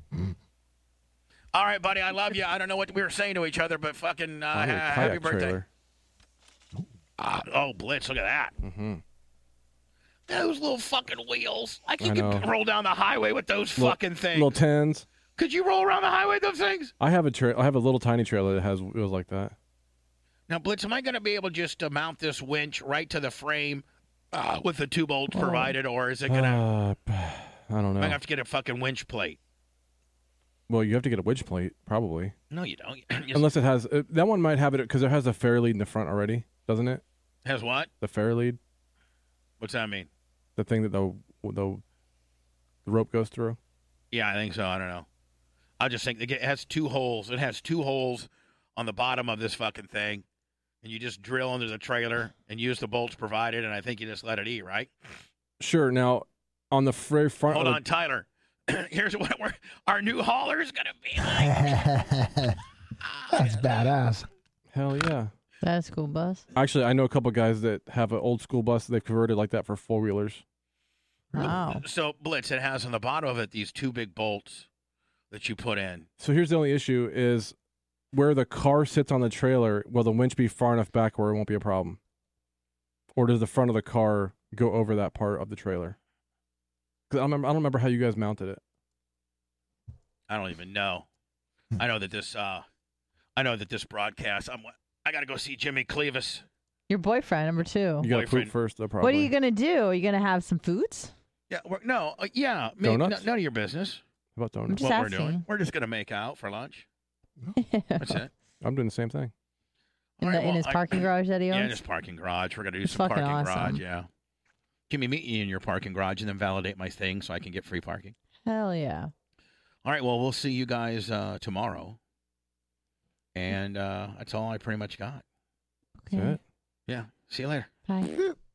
All right, buddy. I love you. I don't know what we were saying to each other, but fucking happy birthday. Blitz! Look at that. Mm-hmm. Those little fucking wheels. I can roll down the highway with those fucking things. Little 10s. Could you roll around the highway with those things? I have a little tiny trailer that has wheels like that. Now, Blitz, am I going to be able just to mount this winch right to the frame with the 2 bolts provided, or is it going to... I don't know. I have to get a fucking winch plate. Well, you have to get a winch plate, probably. No, you don't. Unless it has... that one might have it because it has a fair lead in the front already, doesn't it? Has what? The fair lead. What's that mean? The thing that the rope goes through? Yeah, I think so. I don't know. I just think it has 2 holes. It has 2 holes on the bottom of this fucking thing, and you just drill into the trailer and use the bolts provided, and I think you just let it eat, right? Sure. Now, on the very front... Hold on, Tyler. Here's what our new hauler's going to be like. That's badass. Hell yeah. That school bus. Actually, I know a couple guys that have an old school bus that they've converted like that for 4-wheelers. Wow. So, Blitz, it has on the bottom of it these 2 big bolts that you put in. So here's the only issue is where the car sits on the trailer, will the winch be far enough back where it won't be a problem? Or does the front of the car go over that part of the trailer? Because I don't remember how you guys mounted it. I don't even know. I know that this broadcast, I got to go see Jimmy Clevis. Your boyfriend, number 2. You got to poop first, though, probably. What are you going to do? Are you going to have some foods? Yeah, yeah. Donuts? None of your business. How about donuts? I'm just what asking. we're doing. We're just going to make out for lunch. That's it. I'm doing the same thing. In his parking garage that he owns? Yeah, in his parking garage. We're going to do It's some fucking parking awesome. garage, yeah. Can we meet you in your parking garage and then validate my thing so I can get free parking? Hell yeah. All right, well, we'll see you guys tomorrow. And that's all I pretty much got. Okay. That's it. Yeah. See you later. Bye.